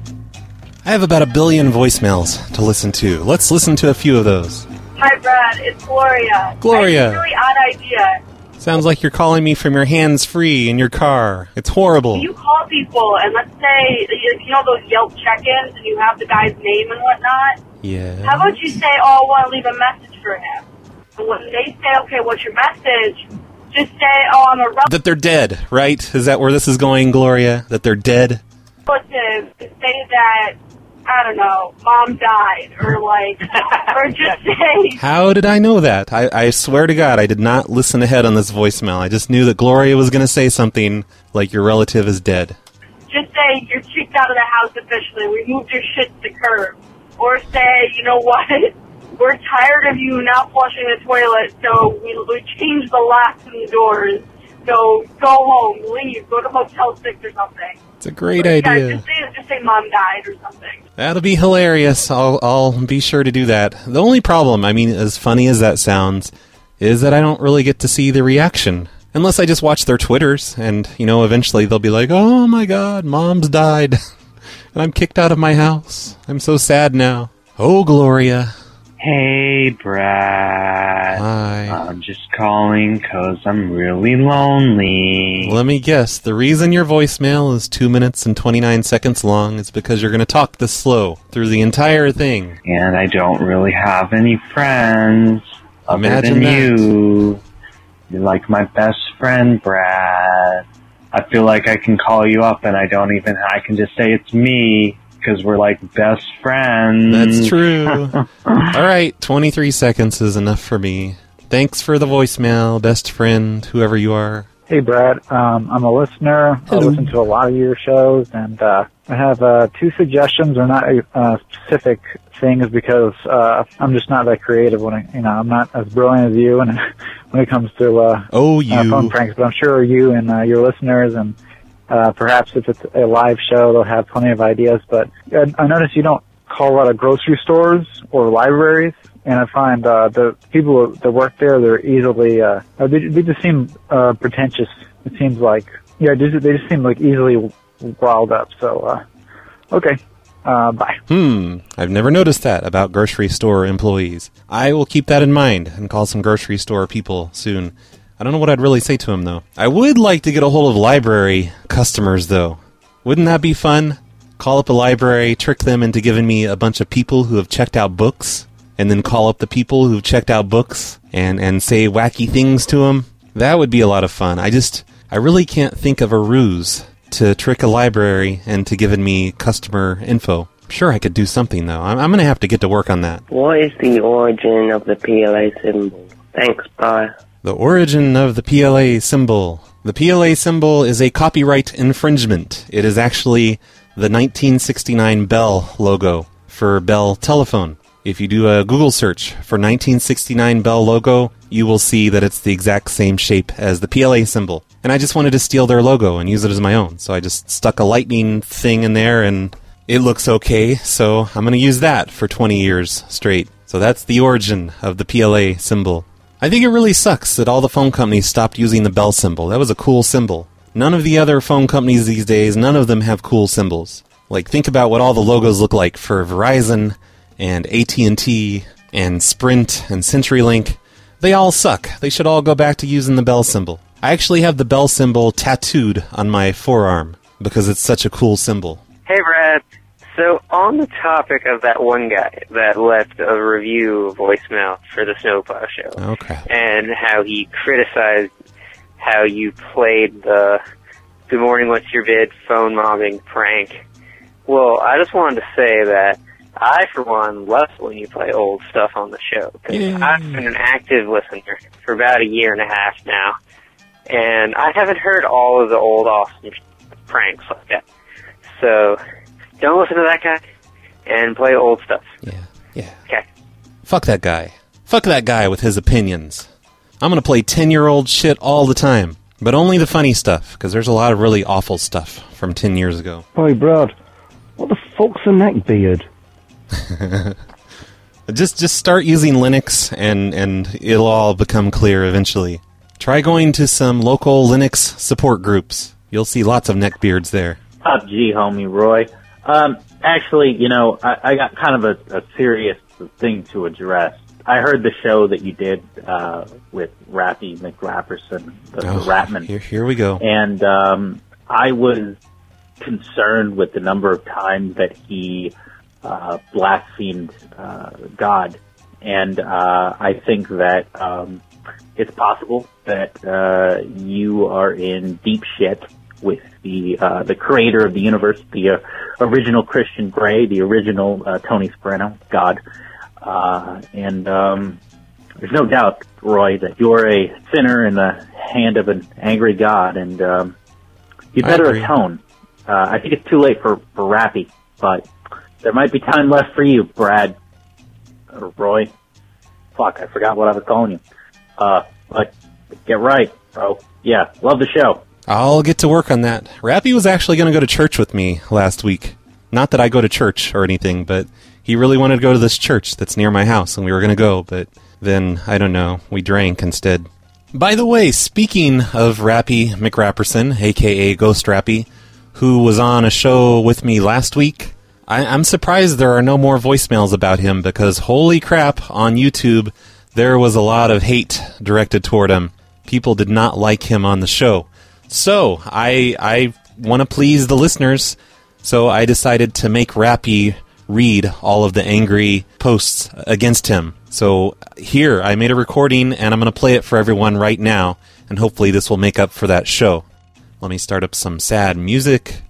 I have about a billion voicemails to listen to. Let's listen to a few of those. Hi, Brad. It's Gloria. Gloria. I have a really odd idea. Sounds like you're calling me from your hands-free in your car. It's horrible. You call people, and let's say, you know those Yelp check-ins, and you have the guy's name and whatnot? Yeah. How about you say, oh, I want to leave a message for him? And when they say, okay, what's your message? Just say, oh, I'm a relative. That they're dead, right? Is that where this is going, Gloria? That they're dead? Say that, I don't know, mom died, or like, or just say, How did I know that? I, I swear to God, I did not listen ahead on this voicemail. I just knew that Gloria was going to say something like your relative is dead. just say you're kicked out of the house officially. We moved your shit to the curb. Or say, you know what? We're tired of you not flushing the toilet, so we, we changed the locks and the doors. So go home, leave, go to Motel six or something. It's a great Yeah, idea. just say, just say mom died or something. That'll be hilarious. I'll I'll be sure to do that. The only problem, I mean, as funny as that sounds, is that I don't really get to see the reaction. Unless I just watch their Twitters, and, you know, eventually they'll be like, oh my god, mom's died. And I'm kicked out of my house. I'm so sad now. Oh, Gloria. Hey, Brad. Hi. I'm just calling 'cause I'm really lonely. Let me guess. The reason your voicemail is two minutes and twenty-nine seconds long is because you're going to talk this slow through the entire thing. And I don't really have any friends other Imagine than that. you. You're like my best friend, Brad. I feel like I can call you up and I don't even, I can just say it's me because we're like best friends. That's true. All right, twenty-three seconds is enough for me. Thanks for the voicemail, best friend, whoever you are. Hey, Brad. Um, I'm a listener. Hello. I listen to a lot of your shows, and uh, I have uh, two suggestions. They're not uh, specific things because uh, I'm just not that creative. When I, you know, I'm not as brilliant as you, and when it comes to uh, oh, you uh, phone pranks. But I'm sure you and uh, your listeners, and uh, perhaps if it's a live show, they'll have plenty of ideas. But I, I notice you don't call a lot of grocery stores or libraries. And I find uh, the people that work there, they're easily, uh, they, they just seem uh, pretentious. It seems like, yeah, they just, they just seem like easily riled up. So, uh, okay, uh, bye. Hmm, I've never noticed that about grocery store employees. I will keep that in mind and call some grocery store people soon. I don't know what I'd really say to them, though. I would like to get a hold of library customers, though. Wouldn't that be fun? Call up a library, trick them into giving me a bunch of people who have checked out books, and then call up the people who've checked out books and, and say wacky things to them. That would be a lot of fun. I just, I really can't think of a ruse to trick a library into giving me customer info. I'm sure I could do something, though. I'm, I'm going to have to get to work on that. What is the origin of the P L A symbol? Thanks, bye. The origin of the P L A symbol. The P L A symbol is a copyright infringement. It is actually the nineteen sixty-nine Bell logo for Bell Telephone. If you do a Google search for nineteen sixty-nine Bell logo, you will see that it's the exact same shape as the P L A symbol. And I just wanted to steal their logo and use it as my own. So I just stuck a lightning thing in there and it looks okay. So I'm going to use that for twenty years straight. So that's the origin of the P L A symbol. I think it really sucks that all the phone companies stopped using the Bell symbol. That was a cool symbol. None of the other phone companies these days, none of them have cool symbols. Like, think about what all the logos look like for Verizon and A T and T and Sprint and CenturyLink. They all suck. They should all go back to using the bell symbol. I actually have the bell symbol tattooed on my forearm because it's such a cool symbol. Hey, Brad. So, on the topic of that one guy that left a review voicemail for the Snowplow Show, Okay. and how he criticized how you played the Good Morning, What's Your Bid phone mobbing prank. Well, I just wanted to say that I, for one, love when you play old stuff on the show, because I've been an active listener for about a year and a half now, and I haven't heard all of the old awesome pranks like that. So, don't listen to that guy, and play old stuff. Yeah, yeah. Okay. Fuck that guy. Fuck that guy with his opinions. I'm gonna play ten-year-old shit all the time, but only the funny stuff, because there's a lot of really awful stuff from ten years ago. Boy, Brad, what the fuck's a neckbeard? just just start using Linux, and, and it'll all become clear eventually. Try going to some local Linux support groups. You'll see lots of neckbeards there. Up G, homie, Roy. Um, actually, you know, I, I got kind of a, a serious thing to address. I heard the show that you did uh, with Rappy McRapperson, the, oh, the Ratman. Here, here we go. And um, I was concerned with the number of times that he uh, blasphemed uh, God. And uh, I think that um, it's possible that uh, you are in deep shit with the uh, the creator of the universe, the uh, original Christian Grey, the original uh, Tony Soprano, God. Uh, and um, there's no doubt, Roy, that you're a sinner in the hand of an angry God, and um, you'd better atone. Uh, I think it's too late for, for Rappy, but there might be time left for you, Brad. Or Roy. Fuck, I forgot what I was calling you. Uh, but get right, bro. Yeah, love the show. I'll get to work on that. Rappy was actually going to go to church with me last week. Not that I go to church or anything, but he really wanted to go to this church that's near my house, and we were going to go, but then, I don't know, we drank instead. By the way, speaking of Rappy McRapperson, a k a. Ghost Rappy, who was on a show with me last week, I- I'm surprised there are no more voicemails about him, because holy crap, on YouTube, there was a lot of hate directed toward him. People did not like him on the show. So, I I want to please the listeners, so I decided to make Rappy read all of the angry posts against him. So, here, I made a recording, and I'm going to play it for everyone right now, and hopefully this will make up for that show. Let me start up some sad music.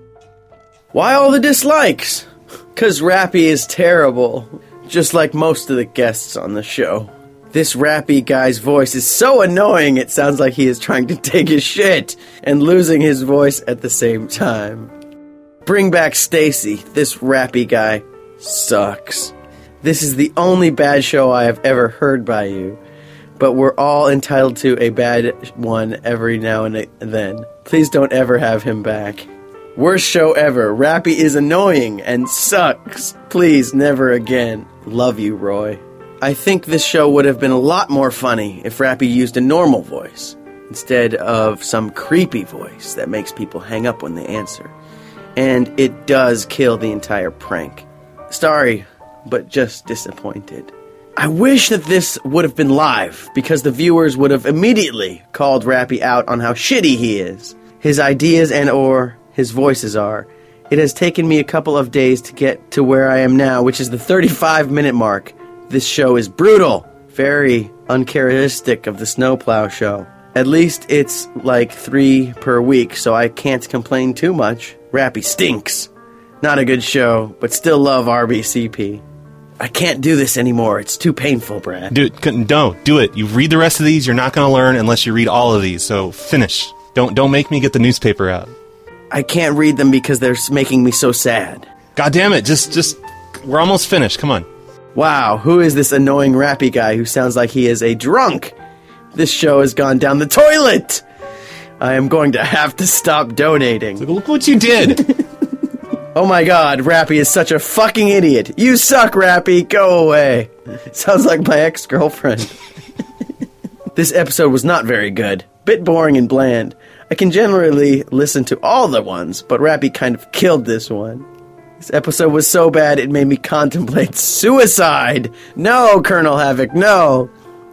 Why all the dislikes? 'Cause Rappy is terrible, just like most of the guests on the show. This Rappy guy's voice is so annoying it sounds like he is trying to take his shit and losing his voice at the same time. Bring back Stacy. This Rappy guy sucks. This is the only bad show I have ever heard by you, but we're all entitled to a bad one every now and then. Please don't ever have him back. Worst show ever. Rappy is annoying and sucks. Please, never again. Love you, Roy. I think this show would have been a lot more funny if Rappy used a normal voice instead of some creepy voice that makes people hang up when they answer. And it does kill the entire prank. Sorry, but just disappointed. I wish that this would have been live, because the viewers would have immediately called Rappy out on how shitty he is, his ideas and or his voices are. It has taken me a couple of days to get to where I am now, which is the thirty-five minute mark. This show is brutal, very uncharacteristic of the Snowplow Show. At least it's like three per week, so I can't complain too much. Rappy stinks. Not a good show, but still love R B C P. I can't do this anymore. It's too painful, Brad. Dude, don't do it. You read the rest of these, you're not going to learn unless you read all of these, so finish. Don't don't make me get the newspaper out. I can't read them because they're making me so sad. God damn it, just, just, we're almost finished, come on. Wow, who is this annoying Rappy guy who sounds like he is a drunk? This show has gone down the toilet! I am going to have to stop donating. Look, look what you did! Oh my god, Rappy is such a fucking idiot. You suck, Rappy, go away. Sounds like my ex-girlfriend. This episode was not very good. Bit boring and bland. I can generally listen to all the ones, but Rappy kind of killed this one. This episode was so bad it made me contemplate suicide. No, Colonel Havoc, no.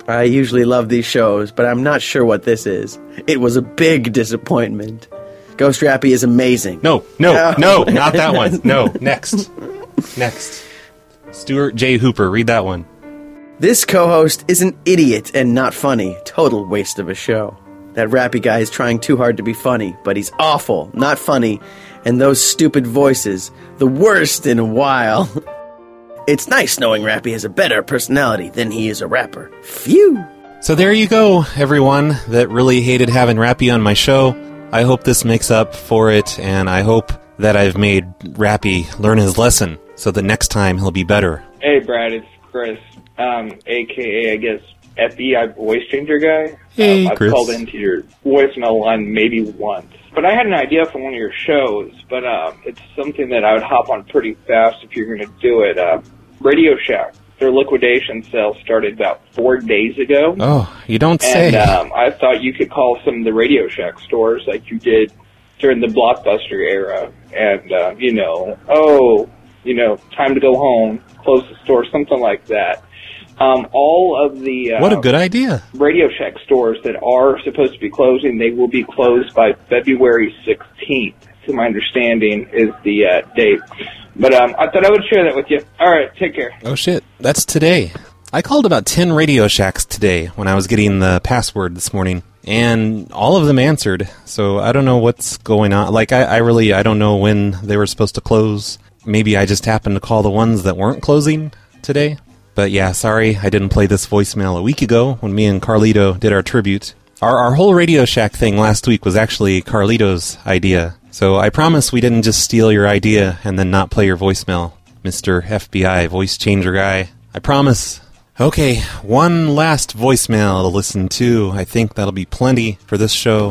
I usually love these shows, but I'm not sure what this is. It was a big disappointment. Ghost Rappy is amazing. No, no, no, not that one. No, next. Next. Stuart J. Hooper, read that one. This co-host is an idiot and not funny. Total waste of a show. That Rappy guy is trying too hard to be funny, but he's awful, not funny, and those stupid voices, the worst in a while. It's nice knowing Rappy has a better personality than he is a rapper. Phew! So there you go, everyone that really hated having Rappy on my show. I hope this makes up for it, and I hope that I've made Rappy learn his lesson so that next time he'll be better. Hey, Brad, it's Chris, um, a k a, I guess, F B I voice changer guy. Hey, um, I've Chris. called into your voicemail line maybe once. But I had an idea for one of your shows, but um, it's something that I would hop on pretty fast if you're going to do it. Uh, Radio Shack. Their liquidation sale started about four days ago. Oh, you don't say. And um, I thought you could call some of the Radio Shack stores like you did during the Blockbuster era. And, uh, you know, oh, you know, time to go home, close the store, something like that. Um, all of the uh, What a good idea. Radio Shack stores that are supposed to be closing, they will be closed by February sixteenth, to my understanding, is the uh, date. But um, I thought I would share that with you. All right, take care. Oh, shit. That's today. I called about ten Radio Shacks today when I was getting the password this morning, and all of them answered, so I don't know what's going on. Like, I, I really, I don't know when they were supposed to close. Maybe I just happened to call the ones that weren't closing today. But yeah, sorry, I didn't play this voicemail a week ago when me and Carlito did our tribute. Our, our whole Radio Shack thing last week was actually Carlito's idea. So I promise we didn't just steal your idea and then not play your voicemail, Mister F B I voice changer guy. I promise. Okay, one last voicemail to listen to. I think that'll be plenty for this show.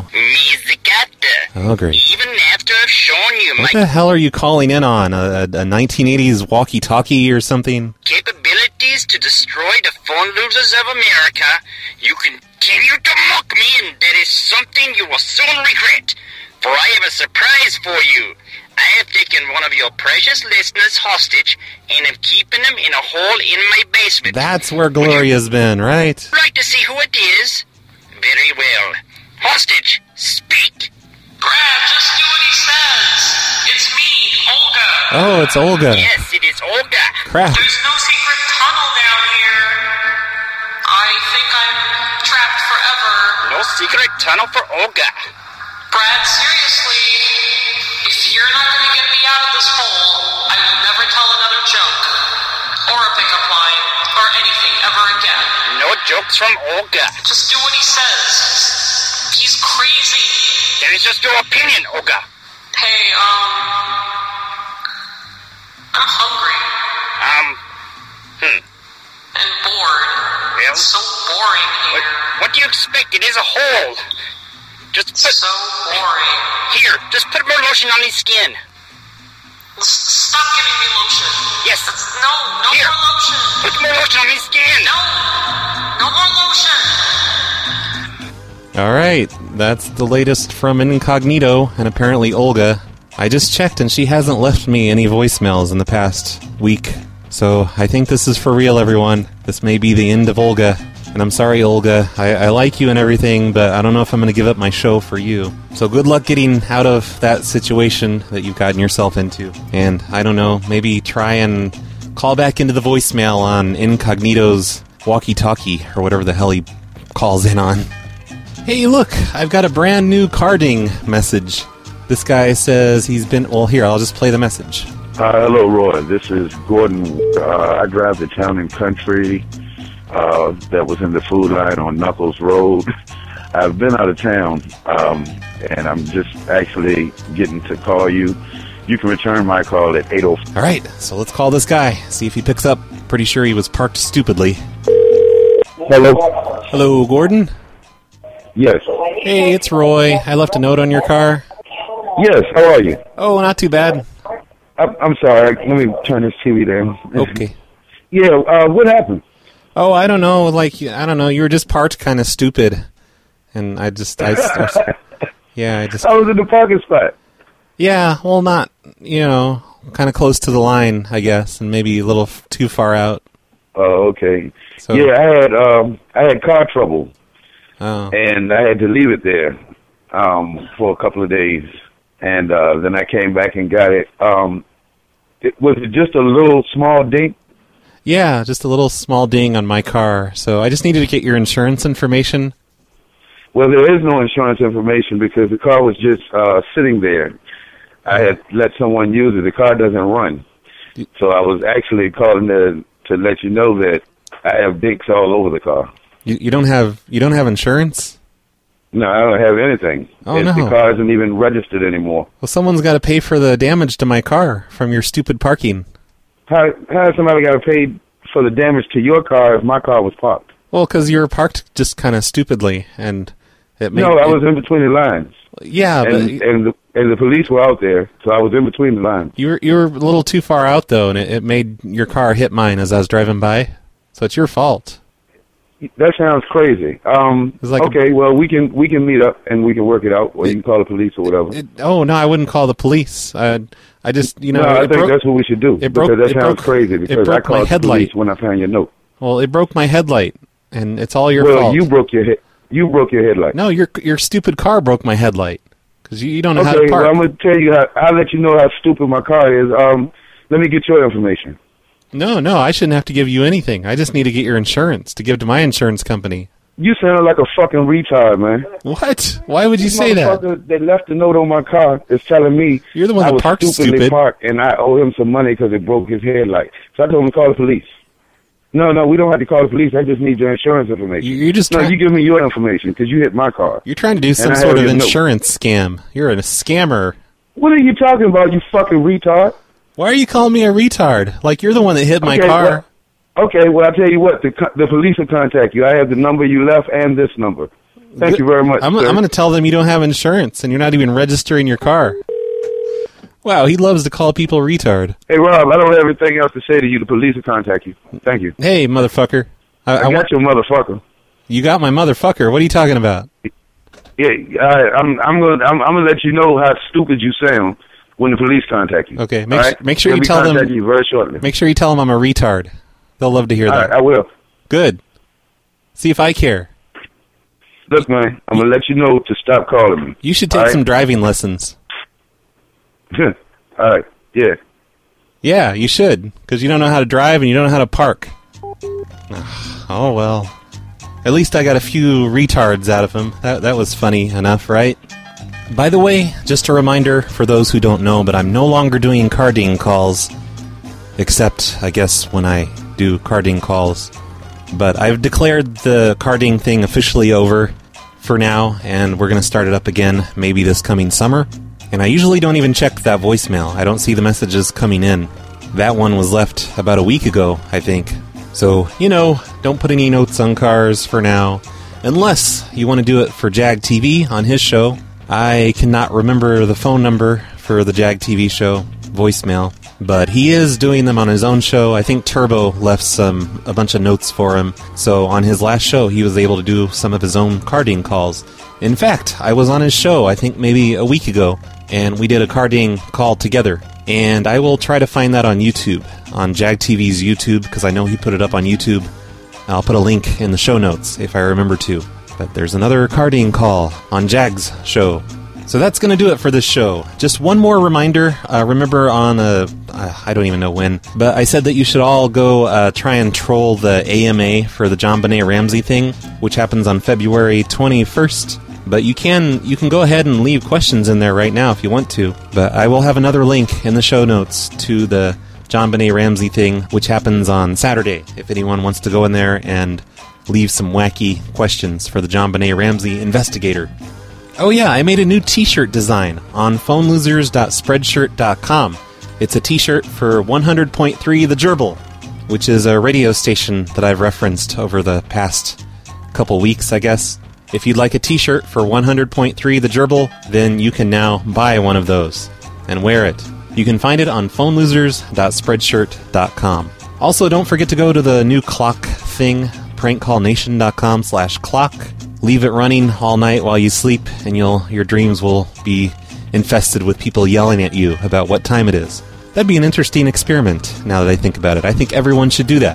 Oh, great. Even after I've shown you What my the hell are you calling in on? A, a nineteen eighties walkie-talkie or something? capabilities to destroy the phone losers of America, you continue to mock me, and that is something you will soon regret. For I have a surprise for you. I have taken one of your precious listeners hostage and am keeping them in a hole in my basement. That's where Gloria's been, right? Would you like to see who it is? Very well. Hostage, speak. Brad, just do what he says. It's me, Olga. Oh, it's Olga. Yes, it is Olga. Crap. There's no secret tunnel down here. I think I'm trapped forever. No secret tunnel for Olga. Brad, seriously, if you're not going to get me out of this hole, I will never tell another joke, or a pickup line, or anything ever again. No jokes from Olga. Just do what he says. He's crazy. That is just your opinion, Olga. Hey, um... I'm hungry. Um... Hmm. And bored. Well, it's so boring here. What, what do you expect? It is a hole. Just put... So boring. Here, just put more lotion on his skin. S- stop giving me lotion. Yes. That's, no, no Here. more lotion. Put more lotion on his skin. No. No more lotion. All right, that's the latest from Incognito, and apparently Olga. I just checked, and she hasn't left me any voicemails in the past week. So I think this is for real, everyone. This may be the end of Olga. And I'm sorry, Olga. I, I like you and everything, but I don't know if I'm going to give up my show for you. So good luck getting out of that situation that you've gotten yourself into. And I don't know, maybe try and call back into the voicemail on Incognito's walkie-talkie, or whatever the hell he calls in on. Hey, look, I've got a brand new carding message. This guy says he's been... Well, here, I'll just play the message. Uh, hello, Roy. This is Gordon. Uh, I drive the Town and Country uh, that was in the food line on Knuckles Road. I've been out of town, um, and I'm just actually getting to call you. You can return my call at eight oh five. All right, so let's call this guy, see if he picks up. Pretty sure he was parked stupidly. Hello? Hello, Gordon? Yes. Hey, it's Roy. I left a note on your car. Yes, how are you? Oh, not too bad. I'm, I'm sorry. Let me turn this T V down. Okay. Yeah, uh, what happened? Oh, I don't know. Like, I don't know. You were just parked kind of stupid. And I just... I, I, yeah, I just... I was in the parking spot. Yeah, well, not, you know, kind of close to the line, I guess, and maybe a little f- too far out. Oh, okay. So, yeah, I had um, I had car trouble, oh. and I had to leave it there um, for a couple of days, and uh, then I came back and got it. Um, it was it just a little small ding? Yeah, just a little small ding on my car. So I just needed to get your insurance information. Well, there is no insurance information because the car was just uh, sitting there. I had let someone use it. The car doesn't run. So I was actually calling to, to let you know that I have dinks all over the car. You, you don't have you don't have insurance? No, I don't have anything. Oh, it, no. The car isn't even registered anymore. Well, someone's got to pay for the damage to my car from your stupid parking. How how somebody got to pay for the damage to your car if my car was parked? Well, because you were parked just kind of stupidly, and it made... No, I it, was in between the lines. Yeah, and, but... And the, and the police were out there, so I was in between the lines. You were, you were a little too far out, though, and it, it made your car hit mine as I was driving by. So it's your fault. That sounds crazy. Um, like okay, well, we can we can meet up and we can work it out, or it, you can call the police or whatever. It, oh, no, I wouldn't call the police. I, I just, you know... No, I think broke, that's what we should do, it broke, because that it sounds broke, crazy, because it broke I called my the headlight. police when I found your note. Well, it broke my headlight, and it's all your well, fault. Well, you broke your he- you broke your headlight. No, your your stupid car broke my headlight, because you, you don't know okay, how to park. Well, I'm going to tell you, how, I'll let you know how stupid my car is. Um, let me get your information. No, no, I shouldn't have to give you anything. I just need to get your insurance to give to my insurance company. You sound like a fucking retard, man. What? Why would you This say that? motherfucker that left a note on my car is telling me You're the one I that was parked stupidly stupid. parked and I owe him some money because it broke his headlight. So I told him to call the police. No, no, we don't have to call the police. I just need your insurance information. You- you're just no, try- you give me your information because you hit my car. You're trying to do And some I sort have of your note. insurance scam. You're a scammer. What are you talking about, you fucking retard? Why are you calling me a retard? Like you're the one that hit my Okay, car. well- Okay, well, I'll tell you what. The, co- the police will contact you. I have the number you left and this number. Thank you very much, I'm, sir. I'm going to tell them you don't have insurance and you're not even registering your car. Wow, he loves to call people retard. Hey, Rob, I don't have anything else to say to you. The police will contact you. Thank you. Hey, motherfucker. I, I, I got want your motherfucker. you got my motherfucker. What are you talking about? Yeah, I, I'm. I'm gonna. I'm, I'm gonna let you know how stupid you sound when the police contact you. Okay, make All su- right? make sure They'll you be tell them- contacting you very shortly. Make sure you tell them I'm a retard. They'll love to hear All that. right, I will. Good. See if I care. Look, man, I'm gonna let you know to stop calling me. You should take All right? some driving lessons. All right. Yeah. Yeah, you should, because you don't know how to drive and you don't know how to park. Oh, well. At least I got a few retards out of him. That, that was funny enough, right? By the way, just a reminder for those who don't know, but I'm no longer doing carding calls. Except, I guess, when I do carding calls. But I've declared the carding thing officially over for now, and we're going to start it up again maybe this coming summer. And I usually don't even check that voicemail. I don't see the messages coming in. That one was left about a week ago, I think. So, you know, don't put any notes on cars for now. Unless you want to do it for Jag T V on his show. I cannot remember the phone number for the Jag T V show voicemail. But he is doing them on his own show. I think Turbo left some a bunch of notes for him. So on his last show, he was able to do some of his own carding calls. In fact, I was on his show, I think maybe a week ago, and we did a carding call together. And I will try to find that on YouTube, on Jag T V's YouTube, because I know he put it up on YouTube. I'll put a link in the show notes if I remember to. But there's another carding call on Jag's show. So that's going to do it for this show. Just one more reminder. Uh, remember on, a, uh, I don't even know when, but I said that you should all go uh, try and troll the A M A for the John Benet Ramsey thing, which happens on February twenty-first. But you can you can go ahead and leave questions in there right now if you want to. But I will have another link in the show notes to the John Benet Ramsey thing, which happens on Saturday, if anyone wants to go in there and leave some wacky questions for the John Benet Ramsey investigator. Oh yeah, I made a new t-shirt design on phone losers dot spreadshirt dot com. It's a t-shirt for one hundred point three The Gerbil, which is a radio station that I've referenced over the past couple weeks, I guess. If you'd like a t-shirt for one hundred point three The Gerbil, then you can now buy one of those and wear it. You can find it on phone losers dot spreadshirt dot com. Also, don't forget to go to the new clock thing, prank call nation dot com slash clock. Leave it running all night while you sleep, and you'll your dreams will be infested with people yelling at you about what time it is. That'd be an interesting experiment, now that I think about it. I think everyone should do that.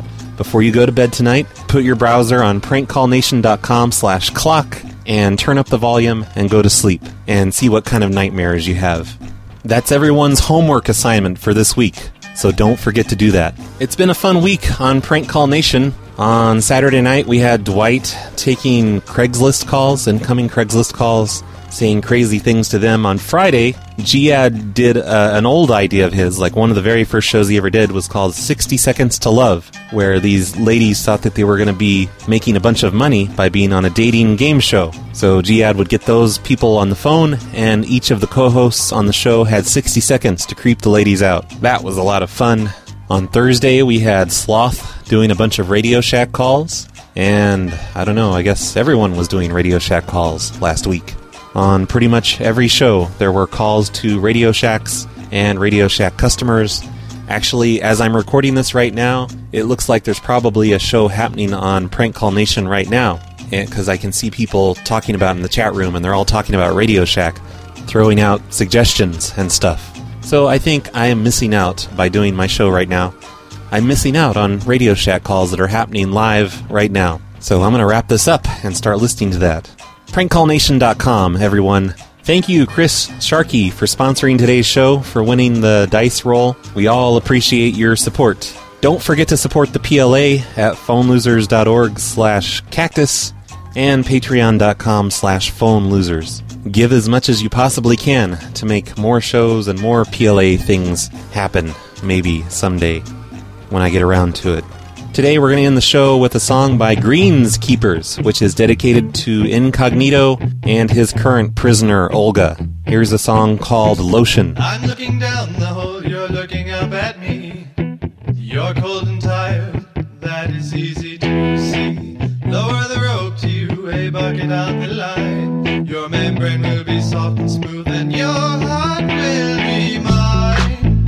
Before you go to bed tonight, put your browser on prankcallnation.com slash clock and turn up the volume and go to sleep and see what kind of nightmares you have. That's everyone's homework assignment for this week, so don't forget to do that. It's been a fun week on Prank Call Nation. On Saturday night, we had Dwight taking Craigslist calls, incoming Craigslist calls, saying crazy things to them. On Friday, Jihad did uh, an old idea of his, like one of the very first shows he ever did was called sixty Seconds to Love, where these ladies thought that they were going to be making a bunch of money by being on a dating game show. So Jihad would get those people on the phone, and each of the co-hosts on the show had sixty seconds to creep the ladies out. That was a lot of fun. On Thursday, we had Sloth doing a bunch of Radio Shack calls, and I don't know, I guess everyone was doing Radio Shack calls last week. On pretty much every show, there were calls to Radio Shacks and Radio Shack customers. Actually, as I'm recording this right now, it looks like there's probably a show happening on Prank Call Nation right now, because I can see people talking about it in the chat room, and they're all talking about Radio Shack, throwing out suggestions and stuff. So I think I am missing out by doing my show right now. I'm missing out on Radio Shack calls that are happening live right now. So I'm going to wrap this up and start listening to that. prank call nation dot com, everyone. Thank you, Chris Sharkey, for sponsoring today's show, for winning the dice roll. We all appreciate your support. Don't forget to support the P L A at phonelosers.org slash cactus and patreon.com slash phonelosers. Give as much as you possibly can to make more shows and more P L A things happen, maybe someday, when I get around to it. Today we're going to end the show with a song by Greenskeepers, which is dedicated to Incognito and his current prisoner, Olga. Here's a song called Lotion. I'm looking down the hole, you're looking up at me. You're cold and tired, that is easy to see. Lower the rope to you, a bucket on the line. Your membrane will be soft and smooth and your heart will be mine.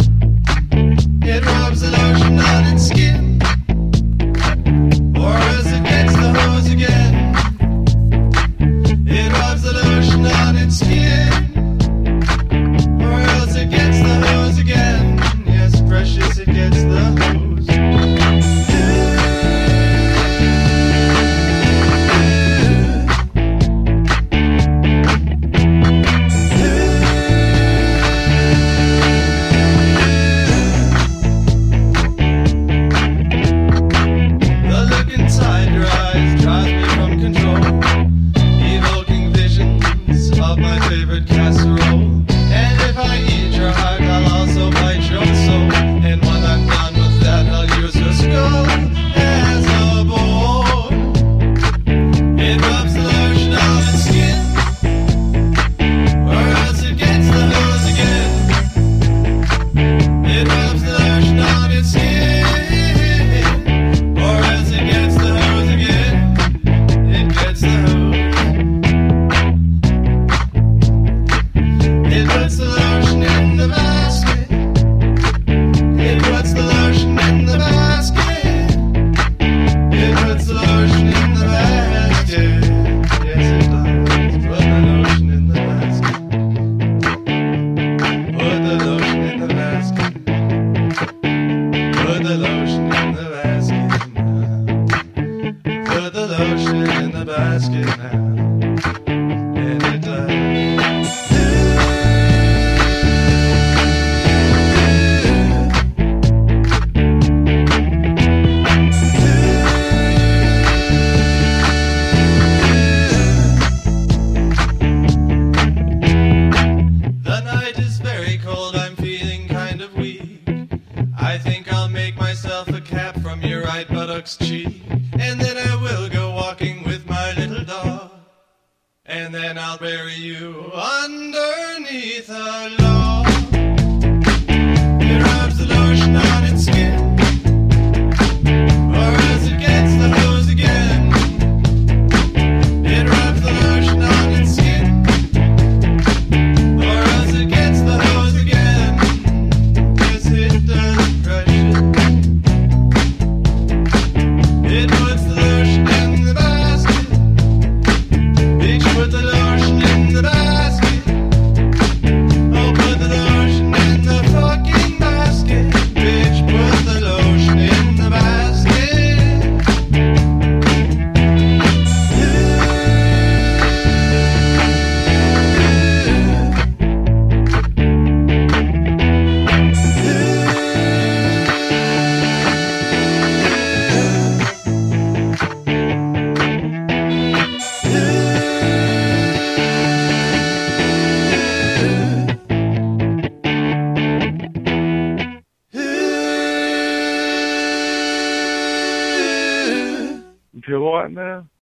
It rubs the lotion on its skin, or as it gets the hose again. It rubs the lotion on its skin, or else it gets the hose again. Yes, precious, it gets the hose. Put the lotion in the basket. Oh, put What now?